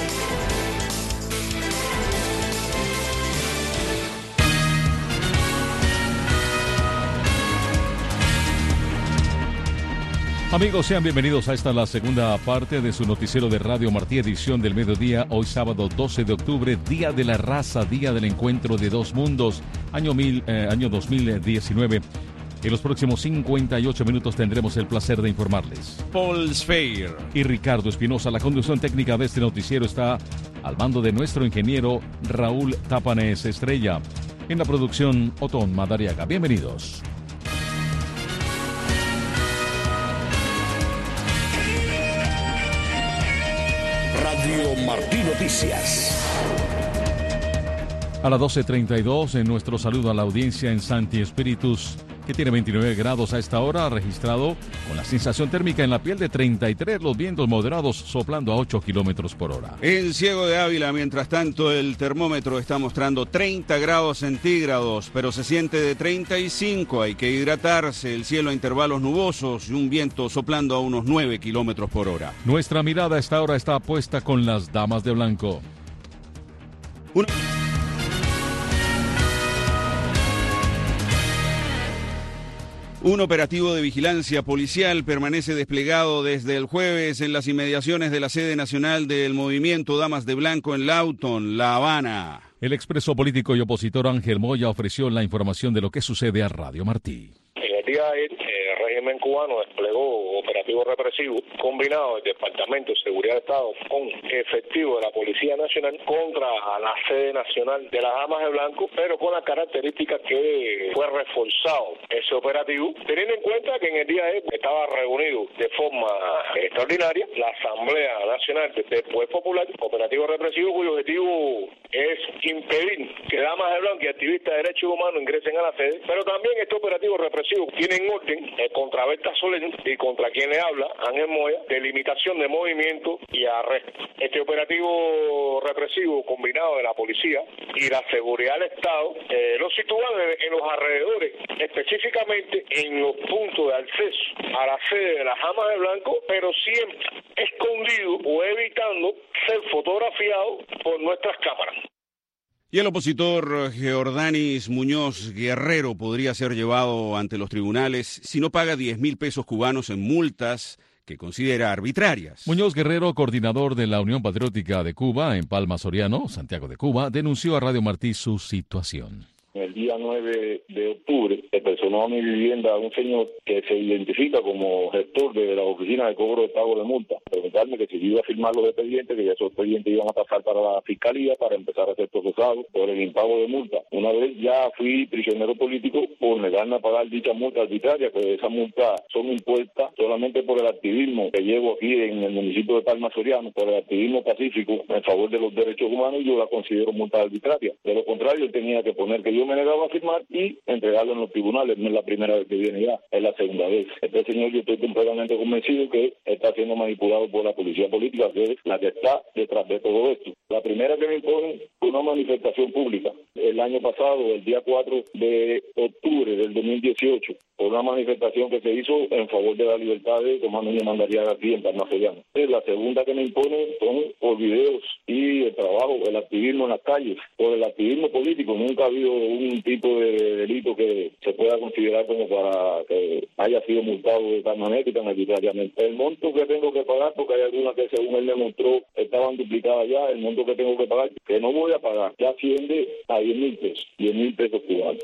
Amigos, sean bienvenidos a esta la segunda parte de su noticiero de Radio Martí, edición del mediodía, hoy sábado 12 de octubre, Día de la Raza, Día del Encuentro de Dos Mundos, año 2019. En los próximos 58 minutos tendremos el placer de informarles. Paul Speyer y Ricardo Espinosa. La conducción técnica de este noticiero está al mando de nuestro ingeniero Raúl Tapanes Estrella. En la producción, Otón Madariaga. Bienvenidos. Radio Martí Noticias. A las 12:32, en nuestro saludo a la audiencia en Santi Espíritus, que tiene 29 grados a esta hora, registrado con la sensación térmica en la piel de 33, los vientos moderados soplando a 8 kilómetros por hora. En Ciego de Ávila, mientras tanto, el termómetro está mostrando 30 grados centígrados, pero se siente de 35. Hay que hidratarse, el cielo a intervalos nubosos y un viento soplando a unos 9 kilómetros por hora. Nuestra mirada a esta hora está puesta con las damas de blanco. Un operativo de vigilancia policial permanece desplegado desde el jueves en las inmediaciones de la sede nacional del movimiento Damas de Blanco en Lawton, La Habana. El expreso político y opositor Ángel Moya ofreció la información de lo que sucede a Radio Martí. En el día de ayer, el régimen cubano desplegó operativo represivo combinado del Departamento de Seguridad de Estado con efectivo de la Policía Nacional contra la sede nacional de las Damas de Blanco, pero con la característica que fue reforzado ese operativo, teniendo en cuenta que en el día de ayer estaba reunido de forma extraordinaria la Asamblea Nacional del Poder Popular, operativo represivo cuyo objetivo es impedir que Damas de Blanco y activistas de derechos humanos ingresen a la sede, pero también este operativo represivo tiene en orden contra Berta Soler y contra quien le habla, Ángel Moya, de limitación de movimiento y arresto. Este operativo represivo combinado de la policía y la seguridad del Estado lo sitúan en los alrededores, específicamente en los puntos de acceso a la sede de las Damas de Blanco, pero siempre escondido o evitando ser fotografiado por nuestras cámaras. Y el opositor Geordanis Muñoz Guerrero podría ser llevado ante los tribunales si no paga 10,000 pesos cubanos en multas que considera arbitrarias. Muñoz Guerrero, coordinador de la Unión Patriótica de Cuba en Palma Soriano, Santiago de Cuba, denunció a Radio Martí su situación. El día 9 de octubre se personó a mi vivienda un señor que se identifica como gestor de la oficina de cobro de pago de multa. Preguntarme que si yo iba a firmar los expedientes, que ya esos expedientes iban a pasar para la fiscalía para empezar a ser procesados por el impago de multa. Una vez ya fui prisionero político por negarme a pagar dicha multa arbitraria, que esas multas son impuestas solamente por el activismo que llevo aquí en el municipio de Palma Soriano, por el activismo pacífico en favor de los derechos humanos, y yo la considero multa arbitraria. De lo contrario, él tenía que poner que yo me negaba a firmar y entregarlo en los tribunales. No es la primera vez que viene ya, es la segunda vez. Este señor, yo estoy completamente convencido que está siendo manipulado por la policía política, que es la que está detrás de todo esto. La primera que me impone fue una manifestación pública el año pasado, el día 4 de octubre del 2018, por una manifestación que se hizo en favor de la libertad de Tomás Núñez Mandaría García en Palma Soriano. La segunda que me impone son por videos y el trabajo, el activismo en las calles, por el activismo político. Nunca ha habido un tipo de delito que se pueda considerar como para que haya sido multado de tal manera y tan arbitrariamente. El monto que tengo que pagar, porque hay algunas que según él me mostró estaban duplicadas ya, el monto que tengo que pagar, que no voy a pagar, ya asciende a 10,000 pesos, 10,000 pesos cubanos.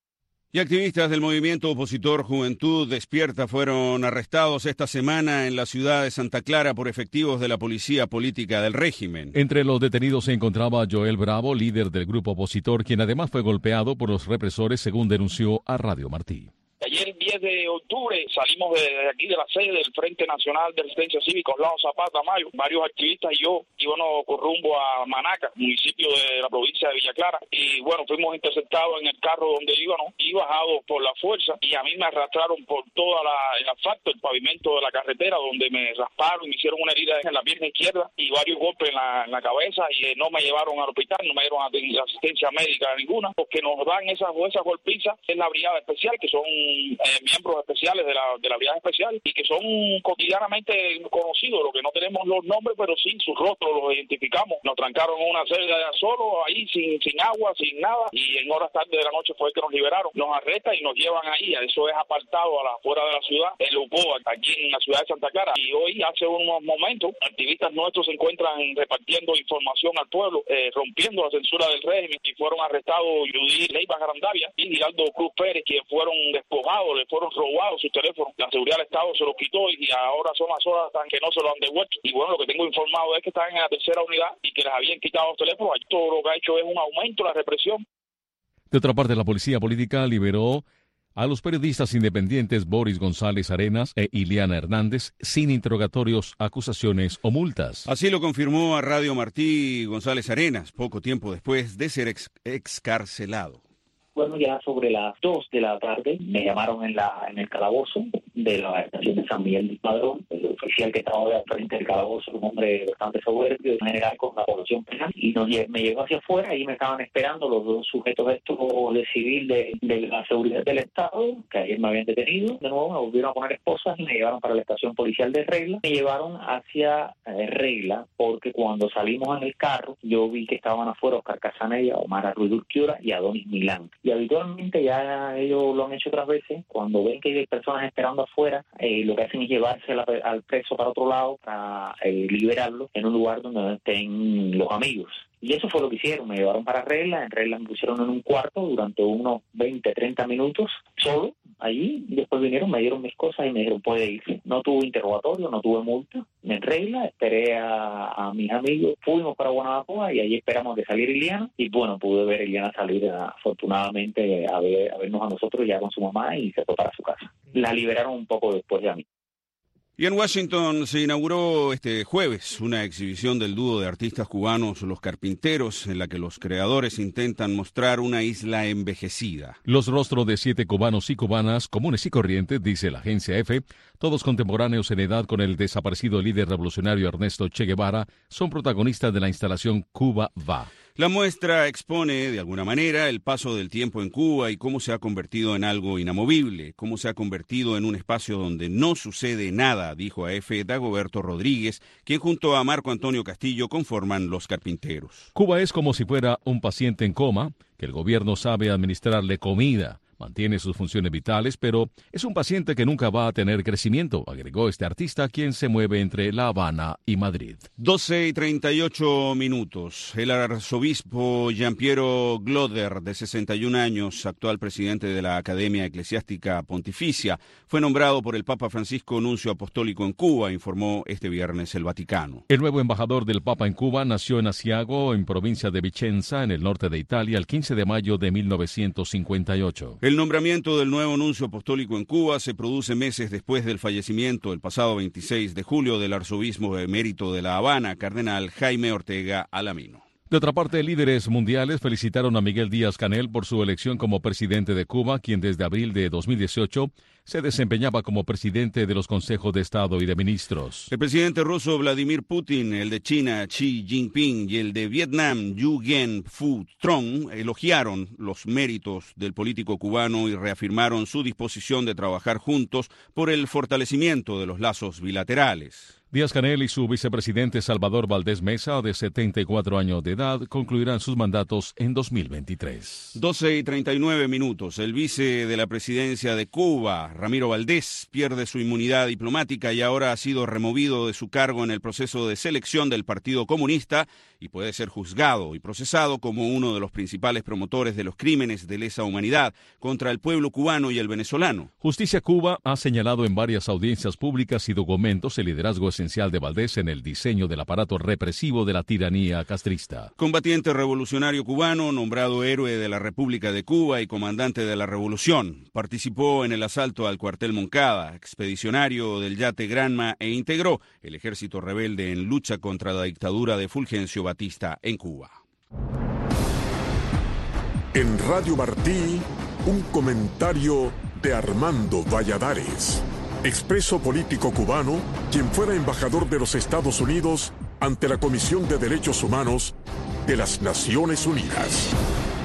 Y activistas del movimiento opositor Juventud Despierta fueron arrestados esta semana en la ciudad de Santa Clara por efectivos de la policía política del régimen. Entre los detenidos se encontraba Joel Bravo, líder del grupo opositor, quien además fue golpeado por los represores, según denunció a Radio Martí. Ayer, 10 de octubre, salimos de aquí de la sede del Frente Nacional de Resistencia Cívica, Orlando Zapata Mayo. Varios activistas y yo íbamos con rumbo a Manaca, municipio de la provincia de Villa Clara. Y bueno, fuimos interceptados en el carro donde íbamos y bajados por la fuerza. Y a mí me arrastraron por toda el asfalto, el pavimento de la carretera, donde me rasparon y me hicieron una herida en la pierna izquierda y varios golpes en la cabeza. Y no me llevaron al hospital, no me dieron asistencia médica ninguna, porque nos dan esas golpizas en la brigada especial, que son miembros especiales de la brigada especial y que son cotidianamente conocidos, lo que no tenemos los nombres, pero sí sus rostros los identificamos. Nos trancaron en una celda solo, ahí sin agua, sin nada, y en horas tarde de la noche fue que nos liberaron. Nos arrestan y nos llevan ahí, eso es apartado a la afuera de la ciudad, en Lupoa, aquí en la ciudad de Santa Clara. Y hoy, hace unos momentos, activistas nuestros se encuentran repartiendo información al pueblo, rompiendo la censura del régimen, y fueron arrestados Judy Leiva Garandavia y Giraldo Cruz Pérez, quienes fueron despojados, le fueron robados sus teléfonos. La seguridad del Estado se los quitó y ahora son las horas que no se lo han devuelto. Y bueno, lo que tengo informado es que están en la tercera unidad y que les habían quitado los teléfonos. Todo lo que ha hecho es un aumento de la represión. De otra parte, la policía política liberó a los periodistas independientes Boris González Arenas e Ileana Hernández sin interrogatorios, acusaciones o multas. Así lo confirmó a Radio Martí González Arenas, poco tiempo después de ser excarcelado. Bueno, ya sobre las 2 de la tarde me llamaron en el calabozo de la estación de San Miguel del Padrón. El oficial que estaba al frente del calabozo, un hombre bastante soberbio, en general con la población penal, y me llevó hacia afuera y me estaban esperando los dos sujetos estos de civil de la seguridad del Estado, que ayer me habían detenido. De nuevo me volvieron a poner esposas y me llevaron para la estación policial de Regla. Me llevaron hacia Regla porque cuando salimos en el carro yo vi que estaban afuera Oscar Casanella, Omar Ruiz Urquiora y Adonis Milán. Y habitualmente ya ellos lo han hecho otras veces, cuando ven que hay personas esperando afuera, lo que hacen es llevarse al preso para otro lado para liberarlo en un lugar donde estén los amigos. Y eso fue lo que hicieron, me llevaron para Regla, en Regla me pusieron en un cuarto durante unos 20, 30 minutos, solo, allí, y después vinieron, me dieron mis cosas y me dijeron, puede irse. No tuve interrogatorio, no tuve multa, en Regla, esperé a mis amigos, fuimos para Guanabacoa y allí esperamos que saliera Ileana, y bueno, pude ver a Ileana salir afortunadamente a vernos a nosotros ya con su mamá y se fue para su casa. La liberaron un poco después de a mí. Y en Washington se inauguró este jueves una exhibición del dúo de artistas cubanos Los Carpinteros, en la que los creadores intentan mostrar una isla envejecida. Los rostros de 7 cubanos y cubanas, comunes y corrientes, dice la agencia EFE, todos contemporáneos en edad con el desaparecido líder revolucionario Ernesto Che Guevara, son protagonistas de la instalación Cuba Va. La muestra expone, de alguna manera, el paso del tiempo en Cuba y cómo se ha convertido en algo inamovible, cómo se ha convertido en un espacio donde no sucede nada, dijo a EFE Dagoberto Rodríguez, quien junto a Marco Antonio Castillo conforman Los Carpinteros. Cuba es como si fuera un paciente en coma, que el gobierno sabe administrarle comida, mantiene sus funciones vitales, pero es un paciente que nunca va a tener crecimiento, agregó este artista, quien se mueve entre La Habana y Madrid. 12:38. El arzobispo Giampiero Gloder, de 61 años, actual presidente de la Academia Eclesiástica Pontificia, fue nombrado por el Papa Francisco nuncio apostólico en Cuba, informó este viernes el Vaticano. El nuevo embajador del Papa en Cuba nació en Asiago, en provincia de Vicenza, en el norte de Italia, el 15 de mayo de 1958. El nombramiento del nuevo nuncio apostólico en Cuba se produce meses después del fallecimiento, el pasado 26 de julio, del arzobispo emérito de La Habana, cardenal Jaime Ortega Alamino. De otra parte, líderes mundiales felicitaron a Miguel Díaz-Canel por su elección como presidente de Cuba, quien desde abril de 2018 se desempeñaba como presidente de los consejos de Estado y de ministros. El presidente ruso Vladimir Putin, el de China Xi Jinping y el de Vietnam Nguyen Phu Trong elogiaron los méritos del político cubano y reafirmaron su disposición de trabajar juntos por el fortalecimiento de los lazos bilaterales. Díaz-Canel y su vicepresidente Salvador Valdés Mesa, de 74 años de edad, concluirán sus mandatos en 2023. 12:39. El vice de la presidencia de Cuba, Ramiro Valdés, pierde su inmunidad diplomática y ahora ha sido removido de su cargo en el proceso de selección del Partido Comunista y puede ser juzgado y procesado como uno de los principales promotores de los crímenes de lesa humanidad contra el pueblo cubano y el venezolano. Justicia Cuba ha señalado en varias audiencias públicas y documentos el liderazgo esencial de Valdés en el diseño del aparato represivo de la tiranía castrista. Combatiente revolucionario cubano, nombrado héroe de la República de Cuba y comandante de la Revolución. Participó en el asalto al cuartel Moncada, expedicionario del yate Granma e integró el ejército rebelde en lucha contra la dictadura de Fulgencio Batista en Cuba. En Radio Martí, un comentario de Armando Valladares, expreso político cubano, quien fuera embajador de los Estados Unidos ante la Comisión de Derechos Humanos de las Naciones Unidas.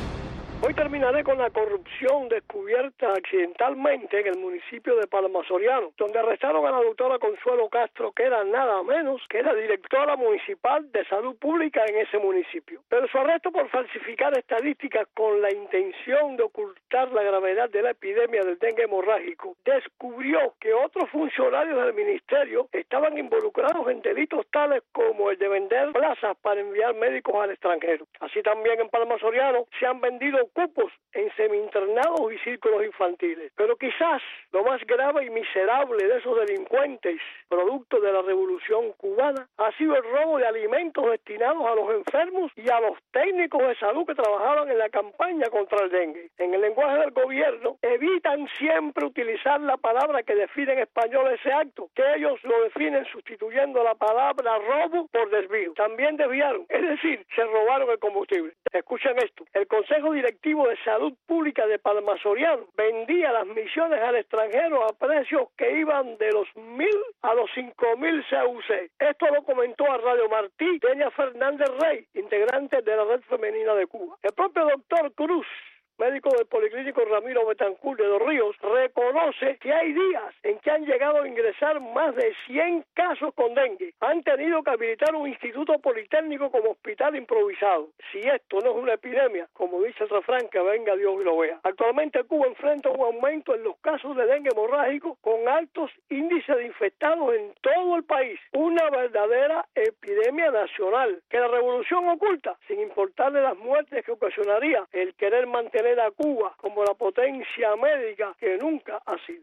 Hoy terminaré con la corrupción descubierta accidentalmente en el municipio de Palma Soriano, donde arrestaron a la doctora Consuelo Castro, que era nada menos que la directora municipal de salud pública en ese municipio. Pero su arresto por falsificar estadísticas con la intención de ocultar la gravedad de la epidemia del dengue hemorrágico descubrió que otros funcionarios del ministerio estaban involucrados en delitos tales como el de vender plazas para enviar médicos al extranjero. Así también en Palma Soriano se han vendido cupos en semi-internados y círculos infantiles. Pero quizás lo más grave y miserable de esos delincuentes, producto de la revolución cubana, ha sido el robo de alimentos destinados a los enfermos y a los técnicos de salud que trabajaban en la campaña contra el dengue. En el lenguaje del gobierno, evitan siempre utilizar la palabra que define en español ese acto, que ellos lo definen sustituyendo la palabra robo por desvío. También desviaron, es decir, se robaron el combustible. Escuchen esto, el Consejo Directivo de Salud Pública de Palma Soriano vendía las misiones al extranjero a precios que iban de los 1.000 a los 5.000 CUC. Esto lo comentó a Radio Martí Deña Fernández Rey, integrante de la Red Femenina de Cuba. El propio doctor Cruz, médico del Policlínico Ramiro Betancourt de Dos Ríos, reconoce que hay días en que han llegado a ingresar más de 100 casos con dengue. Han tenido que habilitar un instituto politécnico como hospital improvisado. Si esto no es una epidemia, como dice el refrán, que venga Dios y lo vea. Actualmente Cuba enfrenta un aumento en los casos de dengue hemorrágico con altos índices de infectados en todo el país. Una verdadera epidemia nacional que la revolución oculta, sin importarle las muertes que ocasionaría el querer mantener a Cuba como la potencia médica que nunca ha sido.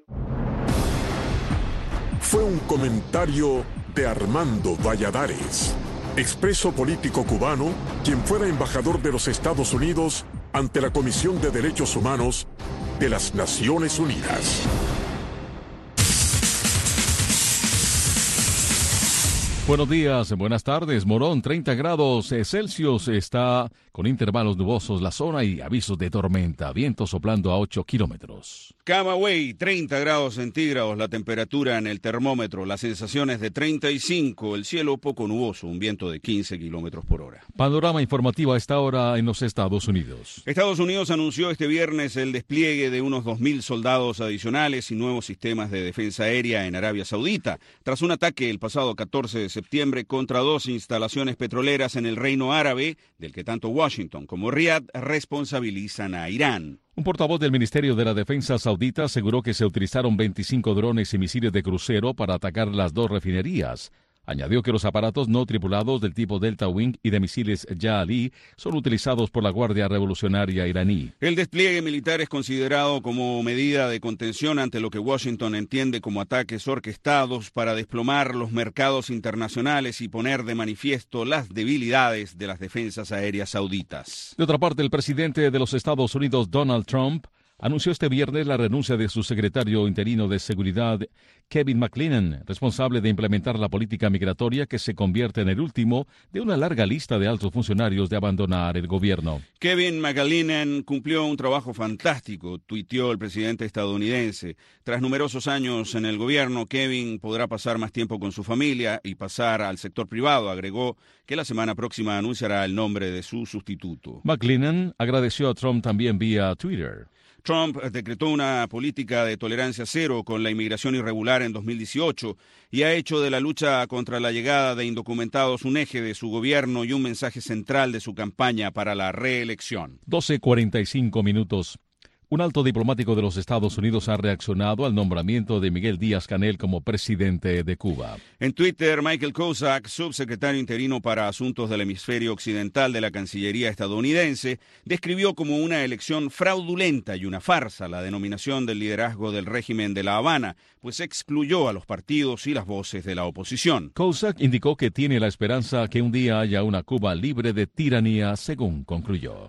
Fue un comentario de Armando Valladares, expreso político cubano, quien fuera embajador de los Estados Unidos ante la Comisión de Derechos Humanos de las Naciones Unidas. Buenos días, buenas tardes. Morón, 30 grados Celsius. Está con intervalos nubosos la zona y avisos de tormenta. Viento soplando a 8 kilómetros. Camagüey, 30 grados centígrados la temperatura en el termómetro. Las sensaciones de 35, el cielo poco nuboso, un viento de 15 kilómetros por hora. Panorama informativo a esta hora en los Estados Unidos. Estados Unidos anunció este viernes el despliegue de unos 2.000 soldados adicionales y nuevos sistemas de defensa aérea en Arabia Saudita, tras un ataque el pasado 14 de septiembre contra 2 instalaciones petroleras en el Reino Árabe, del que tanto Washington como Riad responsabilizan a Irán. Un portavoz del Ministerio de la Defensa saudita aseguró que se utilizaron 25 drones y misiles de crucero para atacar las dos refinerías. Añadió que los aparatos no tripulados del tipo Delta Wing y de misiles Ja'ali son utilizados por la Guardia Revolucionaria iraní. El despliegue militar es considerado como medida de contención ante lo que Washington entiende como ataques orquestados para desplomar los mercados internacionales y poner de manifiesto las debilidades de las defensas aéreas sauditas. De otra parte, el presidente de los Estados Unidos, Donald Trump, anunció este viernes la renuncia de su secretario interino de Seguridad, Kevin McClennan, responsable de implementar la política migratoria que se convierte en el último de una larga lista de altos funcionarios de abandonar el gobierno. Kevin McClennan cumplió un trabajo fantástico, tuiteó el presidente estadounidense. Tras numerosos años en el gobierno, Kevin podrá pasar más tiempo con su familia y pasar al sector privado. Agregó que la semana próxima anunciará el nombre de su sustituto. McClennan agradeció a Trump también vía Twitter. Trump decretó una política de tolerancia cero con la inmigración irregular en 2018 y ha hecho de la lucha contra la llegada de indocumentados un eje de su gobierno y un mensaje central de su campaña para la reelección. 12:45 minutos. Un alto diplomático de los Estados Unidos ha reaccionado al nombramiento de Miguel Díaz-Canel como presidente de Cuba. En Twitter, Michael Kozak, subsecretario interino para Asuntos del Hemisferio Occidental de la Cancillería estadounidense, describió como una elección fraudulenta y una farsa la denominación del liderazgo del régimen de La Habana, pues excluyó a los partidos y las voces de la oposición. Kozak indicó que tiene la esperanza que un día haya una Cuba libre de tiranía, según concluyó.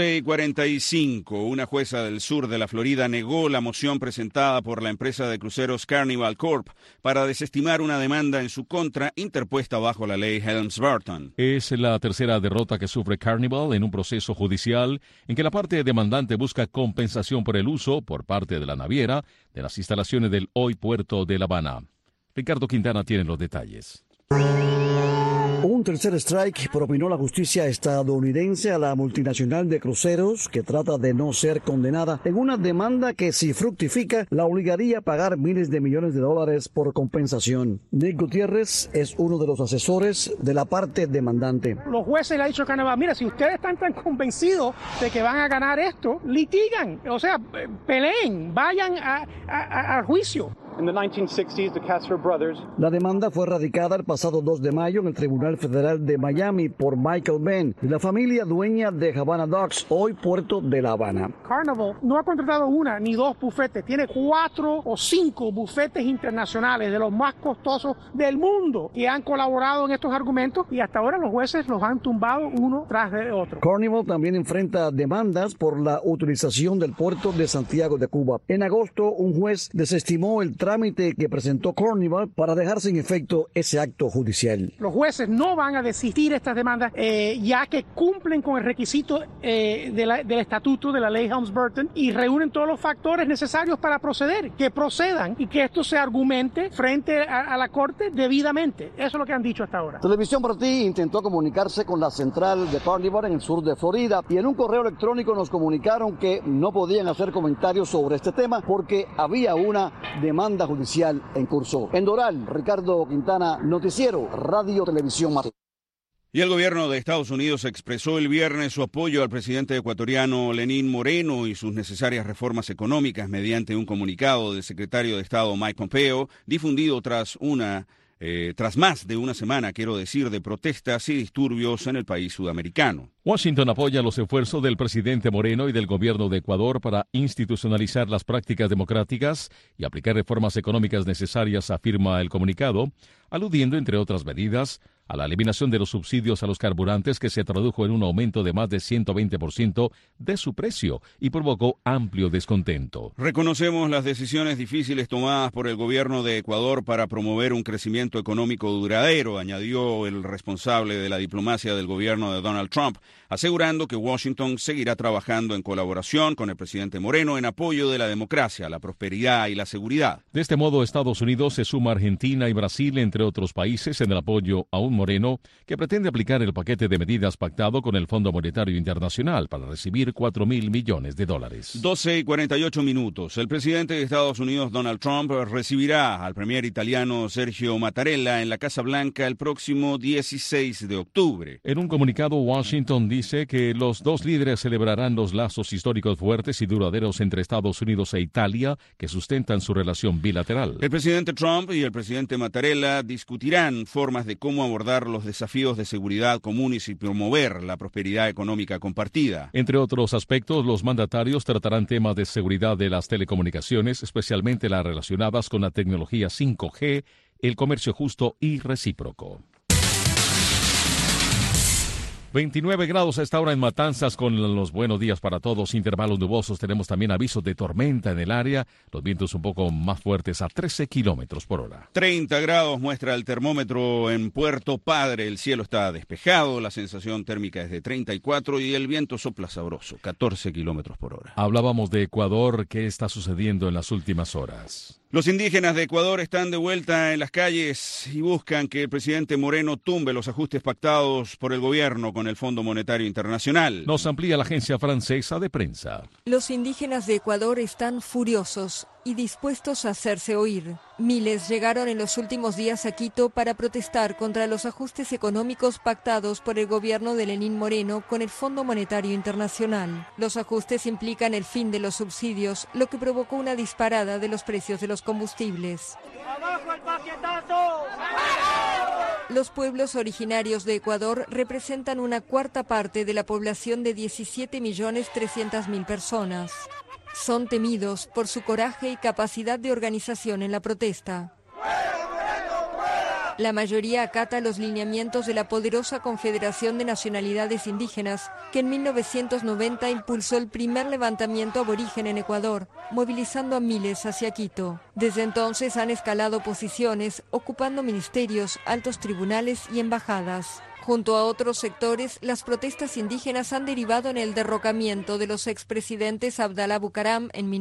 12:45, una jueza del sur de la Florida negó la moción presentada por la empresa de cruceros Carnival Corp para desestimar una demanda en su contra interpuesta bajo la ley Helms-Burton. Es la tercera derrota que sufre Carnival en un proceso judicial en que la parte demandante busca compensación por el uso, por parte de la naviera, de las instalaciones del hoy puerto de La Habana. Ricardo Quintana tiene los detalles. Un tercer strike propinó la justicia estadounidense a la multinacional de cruceros que trata de no ser condenada en una demanda que, si fructifica, la obligaría a pagar miles de millones de dólares por compensación. Nick Gutiérrez es uno de los asesores de la parte demandante. Los jueces le han dicho a Carnival, mira, si ustedes están tan convencidos de que van a ganar esto, litigan, o sea, peleen, vayan al juicio. La demanda fue radicada el pasado 2 de mayo en el Tribunal Federal de Miami por Michael Benn, de la familia dueña de Havana Docks, hoy puerto de La Habana. Carnival no ha contratado una ni dos bufetes, tiene 4 o 5 bufetes internacionales de los más costosos del mundo que han colaborado en estos argumentos y hasta ahora los jueces los han tumbado uno tras de otro. Carnival también enfrenta demandas por la utilización del puerto de Santiago de Cuba. En agosto, un juez desestimó el trámite que presentó Carnival para dejar sin efecto ese acto judicial. Los jueces no van a desistir estas demandas ya que cumplen con el requisito del estatuto de la ley Helms-Burton y reúnen todos los factores necesarios para proceder, que procedan y que esto se argumente frente a la corte debidamente. Eso es lo que han dicho hasta ahora. Televisión para ti intentó comunicarse con la central de Carnival en el sur de Florida y en un correo electrónico nos comunicaron que no podían hacer comentarios sobre este tema porque había una demanda judicial en curso. En Doral, Ricardo Quintana, Noticiero Radio Televisión Martí. Y el gobierno de Estados Unidos expresó el viernes su apoyo al presidente ecuatoriano Lenín Moreno y sus necesarias reformas económicas mediante un comunicado del secretario de Estado Mike Pompeo, difundido tras más de una semana, de protestas y disturbios en el país sudamericano. Washington apoya los esfuerzos del presidente Moreno y del gobierno de Ecuador para institucionalizar las prácticas democráticas y aplicar reformas económicas necesarias, afirma el comunicado, aludiendo, entre otras medidas, a la eliminación de los subsidios a los carburantes que se tradujo en un aumento de más de 120% de su precio y provocó amplio descontento. Reconocemos las decisiones difíciles tomadas por el gobierno de Ecuador para promover un crecimiento económico duradero, añadió el responsable de la diplomacia del gobierno de Donald Trump, asegurando que Washington seguirá trabajando en colaboración con el presidente Moreno en apoyo de la democracia, la prosperidad y la seguridad. De este modo, Estados Unidos se suma a Argentina y Brasil, entre otros países, en el apoyo a un Moreno, que pretende aplicar el paquete de medidas pactado con el Fondo Monetario Internacional para recibir $4.000 millones. 12:48 minutos. El presidente de Estados Unidos, Donald Trump, recibirá al premier italiano Sergio Mattarella en la Casa Blanca el próximo 16 de octubre. En un comunicado, Washington dice que los dos líderes celebrarán los lazos históricos fuertes y duraderos entre Estados Unidos e Italia que sustentan su relación bilateral. El presidente Trump y el presidente Mattarella discutirán formas de cómo abordar los desafíos de seguridad comunes y promover la prosperidad económica compartida. Entre otros aspectos, los mandatarios tratarán temas de seguridad de las telecomunicaciones, especialmente las relacionadas con la tecnología 5G, el comercio justo y recíproco. 29 grados a esta hora en Matanzas con los buenos días para todos, intervalos nubosos. Tenemos también avisos de tormenta en el área, los vientos un poco más fuertes a 13 kilómetros por hora. 30 grados muestra el termómetro en Puerto Padre, el cielo está despejado, la sensación térmica es de 34 y el viento sopla sabroso, 14 kilómetros por hora. Hablábamos de Ecuador, ¿qué está sucediendo en las últimas horas? Los indígenas de Ecuador están de vuelta en las calles y buscan que el presidente Moreno tumbe los ajustes pactados por el gobierno con el Fondo Monetario Internacional. Nos amplía la agencia francesa de prensa. Los indígenas de Ecuador están furiosos y dispuestos a hacerse oír. Miles llegaron en los últimos días a Quito para protestar contra los ajustes económicos pactados por el gobierno de Lenín Moreno con el Fondo Monetario Internacional. Los ajustes implican el fin de los subsidios, lo que provocó una disparada de los precios de los combustibles. ¡Abajo el paquetazo! Los pueblos originarios de Ecuador representan una cuarta parte de la población de 17.300.000 personas. Son temidos por su coraje y capacidad de organización en la protesta. La mayoría acata los lineamientos de la poderosa Confederación de Nacionalidades Indígenas, que en 1990 impulsó el primer levantamiento aborigen en Ecuador, movilizando a miles hacia Quito. Desde entonces han escalado posiciones, ocupando ministerios, altos tribunales y embajadas. Junto a otros sectores, las protestas indígenas han derivado en el derrocamiento de los expresidentes Abdalá Bucaram en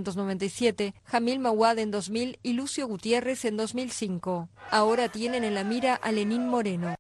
1997, Jamil Mawad en 2000 y Lucio Gutiérrez en 2005. Ahora tienen en la mira a Lenín Moreno.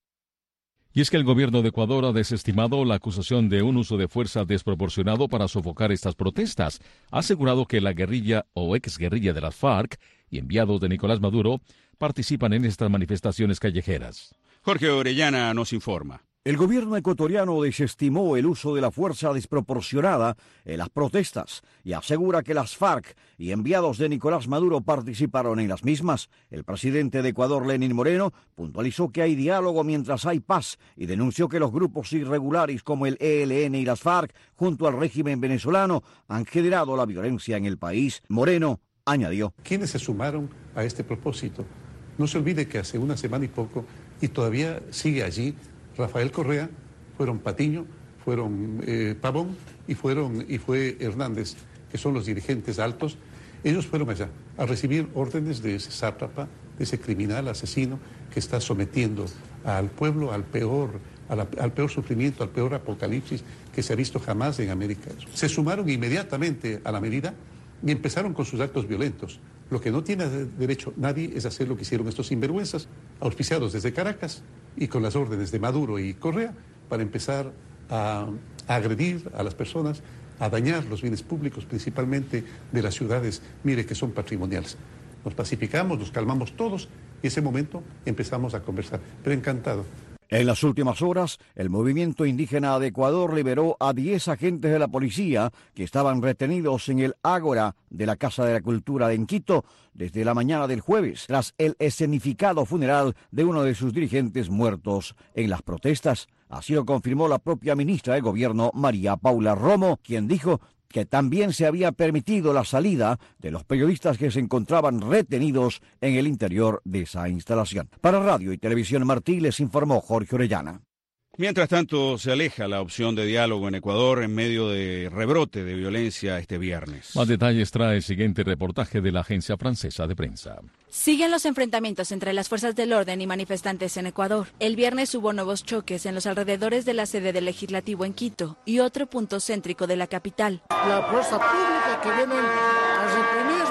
Y es que el gobierno de Ecuador ha desestimado la acusación de un uso de fuerza desproporcionado para sofocar estas protestas. Ha asegurado que la guerrilla o exguerrilla de las FARC y enviados de Nicolás Maduro participan en estas manifestaciones callejeras. Jorge Orellana nos informa. El gobierno ecuatoriano desestimó el uso de la fuerza desproporcionada en las protestas y asegura que las FARC y enviados de Nicolás Maduro participaron en las mismas. El presidente de Ecuador, Lenín Moreno, puntualizó que hay diálogo mientras hay paz y denunció que los grupos irregulares como el ELN y las FARC, junto al régimen venezolano, han generado la violencia en el país. Moreno añadió: ¿Quiénes se sumaron a este propósito? No se olvide que hace una semana y poco, y todavía sigue allí, Rafael Correa, fueron Patiño, fueron Pavón y fue Hernández, que son los dirigentes altos. Ellos fueron allá a recibir órdenes de ese sátrapa, de ese criminal asesino que está sometiendo al pueblo al peor sufrimiento, al peor apocalipsis que se ha visto jamás en América. Se sumaron inmediatamente a la medida y empezaron con sus actos violentos. Lo que no tiene derecho nadie es hacer lo que hicieron estos sinvergüenzas, auspiciados desde Caracas y con las órdenes de Maduro y Correa, para empezar a agredir a las personas, a dañar los bienes públicos, principalmente de las ciudades, mire, que son patrimoniales. Nos pacificamos, nos calmamos todos y ese momento empezamos a conversar. Pero encantado. En las últimas horas, el movimiento indígena de Ecuador liberó a 10 agentes de la policía que estaban retenidos en el ágora de la Casa de la Cultura de Quito desde la mañana del jueves, tras el escenificado funeral de uno de sus dirigentes muertos en las protestas. Así lo confirmó la propia ministra de Gobierno, María Paula Romo, quien dijo que también se había permitido la salida de los periodistas que se encontraban retenidos en el interior de esa instalación. Para Radio y Televisión Martí les informó Jorge Orellana. Mientras tanto, se aleja la opción de diálogo en Ecuador en medio de rebrote de violencia este viernes. Más detalles trae el siguiente reportaje de la agencia francesa de prensa. Siguen los enfrentamientos entre las fuerzas del orden y manifestantes en Ecuador. El viernes hubo nuevos choques en los alrededores de la sede del Legislativo en Quito y otro punto céntrico de la capital. La fuerza pública que vienen a reprimir, mire cómo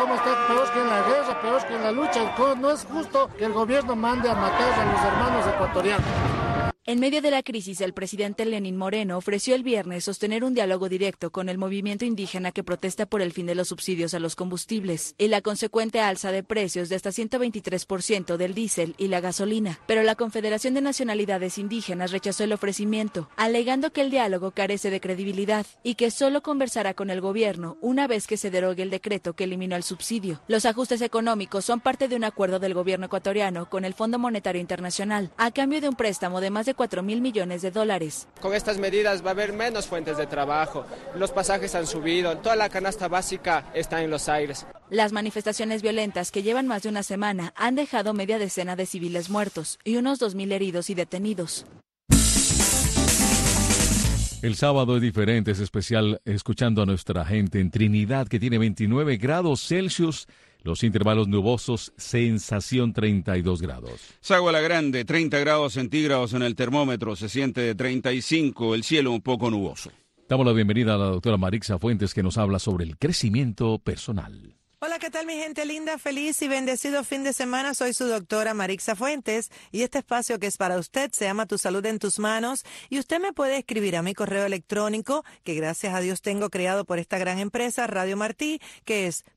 vamos a estar peor que en la guerra, peor que en la lucha. No es justo que el gobierno mande a matar a los hermanos ecuatorianos. En medio de la crisis, el presidente Lenín Moreno ofreció el viernes sostener un diálogo directo con el movimiento indígena que protesta por el fin de los subsidios a los combustibles y la consecuente alza de precios de hasta 123% del diésel y la gasolina. Pero la Confederación de Nacionalidades Indígenas rechazó el ofrecimiento, alegando que el diálogo carece de credibilidad y que solo conversará con el gobierno una vez que se derogue el decreto que eliminó el subsidio. Los ajustes económicos son parte de un acuerdo del gobierno ecuatoriano con el Fondo Monetario Internacional a cambio de un préstamo de más de 4.000 millones de dólares. Con estas medidas va a haber menos fuentes de trabajo, los pasajes han subido, toda la canasta básica está en los aires. Las manifestaciones violentas que llevan más de una semana han dejado media decena de civiles muertos y unos 2.000 heridos y detenidos. El sábado es diferente, es especial escuchando a nuestra gente en Trinidad, que tiene 29 grados Celsius. Los intervalos nubosos, sensación 32 grados. Sagua la Grande, 30 grados centígrados en el termómetro, se siente de 35, el cielo un poco nuboso. Damos la bienvenida a la doctora Marixa Fuentes, que nos habla sobre el crecimiento personal. Hola, ¿qué tal mi gente linda? Feliz y bendecido fin de semana. Soy su doctora Marixa Fuentes y este espacio que es para usted se llama Tu Salud en Tus Manos y usted me puede escribir a mi correo electrónico que gracias a Dios tengo creado por esta gran empresa Radio Martí, que es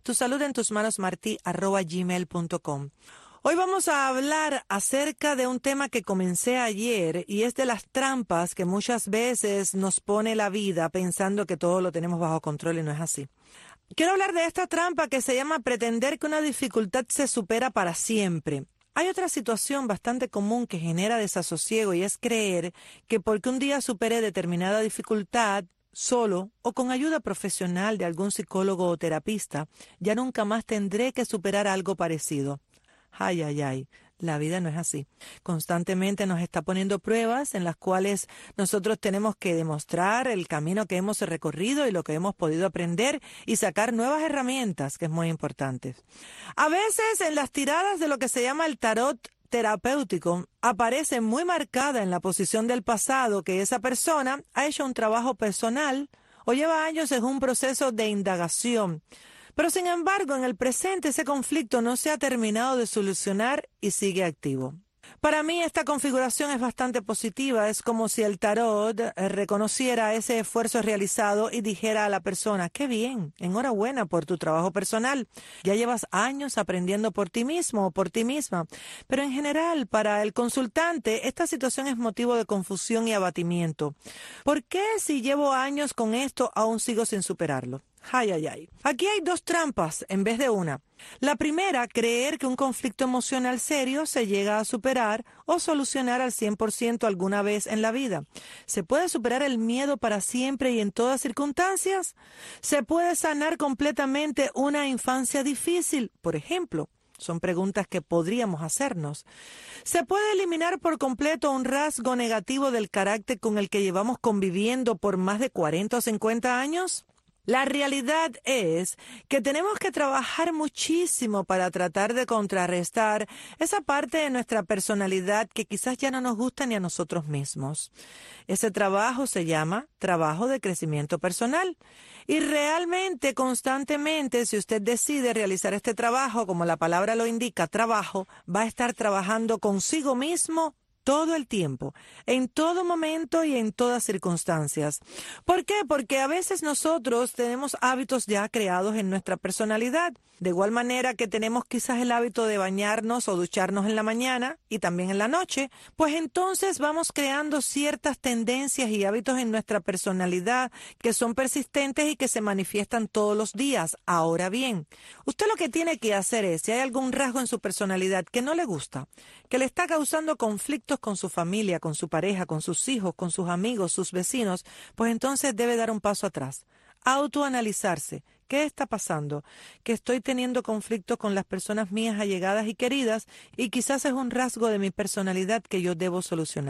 tusaludentusmanosmarti@gmail.com. Hoy vamos a hablar acerca de un tema que comencé ayer y es de las trampas que muchas veces nos pone la vida pensando que todo lo tenemos bajo control y no es así. Quiero hablar de esta trampa que se llama pretender que una dificultad se supera para siempre. Hay otra situación bastante común que genera desasosiego y es creer que porque un día supere determinada dificultad, solo o con ayuda profesional de algún psicólogo o terapista, ya nunca más tendré que superar algo parecido. Ay, ay, ay. La vida no es así. Constantemente nos está poniendo pruebas en las cuales nosotros tenemos que demostrar el camino que hemos recorrido y lo que hemos podido aprender y sacar nuevas herramientas, que es muy importante. A veces en las tiradas de lo que se llama el tarot terapéutico aparece muy marcada en la posición del pasado que esa persona ha hecho un trabajo personal o lleva años en un proceso de indagación. Pero sin embargo, en el presente ese conflicto no se ha terminado de solucionar y sigue activo. Para mí esta configuración es bastante positiva. Es como si el tarot reconociera ese esfuerzo realizado y dijera a la persona, qué bien, enhorabuena por tu trabajo personal. Ya llevas años aprendiendo por ti mismo o por ti misma. Pero en general, para el consultante, esta situación es motivo de confusión y abatimiento. ¿Por qué si llevo años con esto aún sigo sin superarlo? Ay, ay, ay. Aquí hay dos trampas en vez de una. La primera, creer que un conflicto emocional serio se llega a superar o solucionar al 100% alguna vez en la vida. ¿Se puede superar el miedo para siempre y en todas circunstancias? ¿Se puede sanar completamente una infancia difícil, por ejemplo? Son preguntas que podríamos hacernos. ¿Se puede eliminar por completo un rasgo negativo del carácter con el que llevamos conviviendo por más de 40 o 50 años? La realidad es que tenemos que trabajar muchísimo para tratar de contrarrestar esa parte de nuestra personalidad que quizás ya no nos gusta ni a nosotros mismos. Ese trabajo se llama trabajo de crecimiento personal. Y realmente, constantemente, si usted decide realizar este trabajo, como la palabra lo indica, trabajo, va a estar trabajando consigo mismo todo el tiempo, en todo momento y en todas circunstancias. ¿Por qué? Porque a veces nosotros tenemos hábitos ya creados en nuestra personalidad. De igual manera que tenemos quizás el hábito de bañarnos o ducharnos en la mañana y también en la noche, pues entonces vamos creando ciertas tendencias y hábitos en nuestra personalidad que son persistentes y que se manifiestan todos los días. Ahora bien, usted lo que tiene que hacer es, si hay algún rasgo en su personalidad que no le gusta, que le está causando conflictos con su familia, con su pareja, con sus hijos, con sus amigos, sus vecinos, pues entonces debe dar un paso atrás, autoanalizarse. ¿Qué está pasando? Que estoy teniendo conflictos con las personas mías allegadas y queridas y quizás es un rasgo de mi personalidad que yo debo solucionar.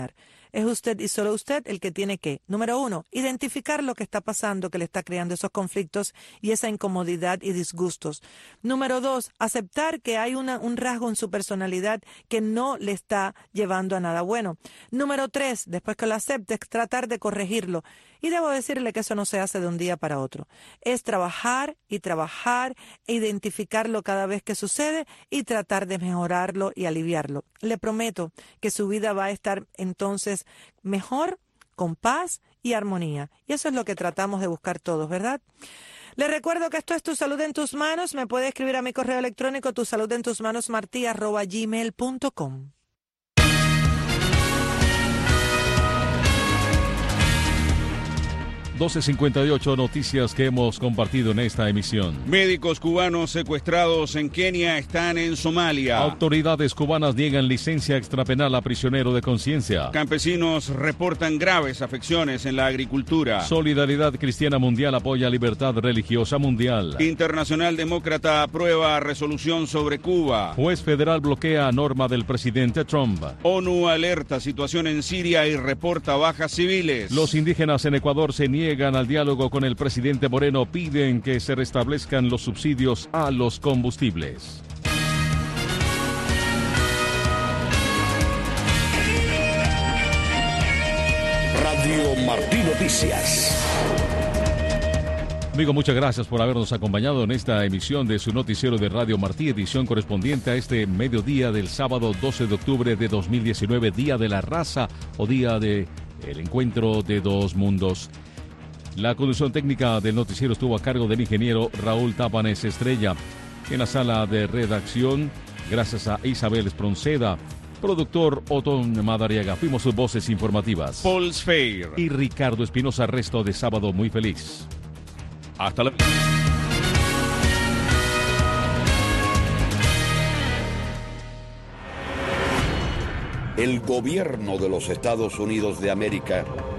es usted y solo usted el que tiene que, número 1, identificar lo que está pasando que le está creando esos conflictos y esa incomodidad y disgustos. Número 2, aceptar que hay un rasgo en su personalidad que no le está llevando a nada bueno. Número 3, después que lo acepte, tratar de corregirlo. Y debo decirle que eso no se hace de un día para otro. Es trabajar e identificarlo cada vez que sucede y tratar de mejorarlo y aliviarlo. Le prometo que su vida va a estar entonces mejor, con paz y armonía. Y eso es lo que tratamos de buscar todos, ¿verdad? Les recuerdo que esto es Tu Salud en Tus Manos. Me puede escribir a mi correo electrónico tusaludentusmanosmarti@gmail.com. 12:58 noticias que hemos compartido en esta emisión. Médicos cubanos secuestrados en Kenia están en Somalia. Autoridades cubanas niegan licencia extrapenal a prisionero de conciencia. Campesinos reportan graves afecciones en la agricultura. Solidaridad Cristiana Mundial apoya libertad religiosa mundial. Internacional Demócrata aprueba resolución sobre Cuba. Juez federal bloquea norma del presidente Trump. ONU alerta situación en Siria y reporta bajas civiles. Los indígenas en Ecuador se niegan al diálogo con el presidente Moreno, piden que se restablezcan los subsidios a los combustibles. Radio Martí Noticias. Amigo, muchas gracias por habernos acompañado en esta emisión de su noticiero de Radio Martí, edición correspondiente a este mediodía del sábado 12 de octubre de 2019, Día de la Raza o Día del Encuentro de Dos Mundos. La conducción técnica del noticiero estuvo a cargo del ingeniero Raúl Tapanes Estrella. En la sala de redacción, gracias a Isabel Espronceda, productor Otón Madariaga, fuimos sus voces informativas. Paul Sfeir y Ricardo Espinosa, resto de sábado muy feliz. Hasta la... El gobierno de los Estados Unidos de América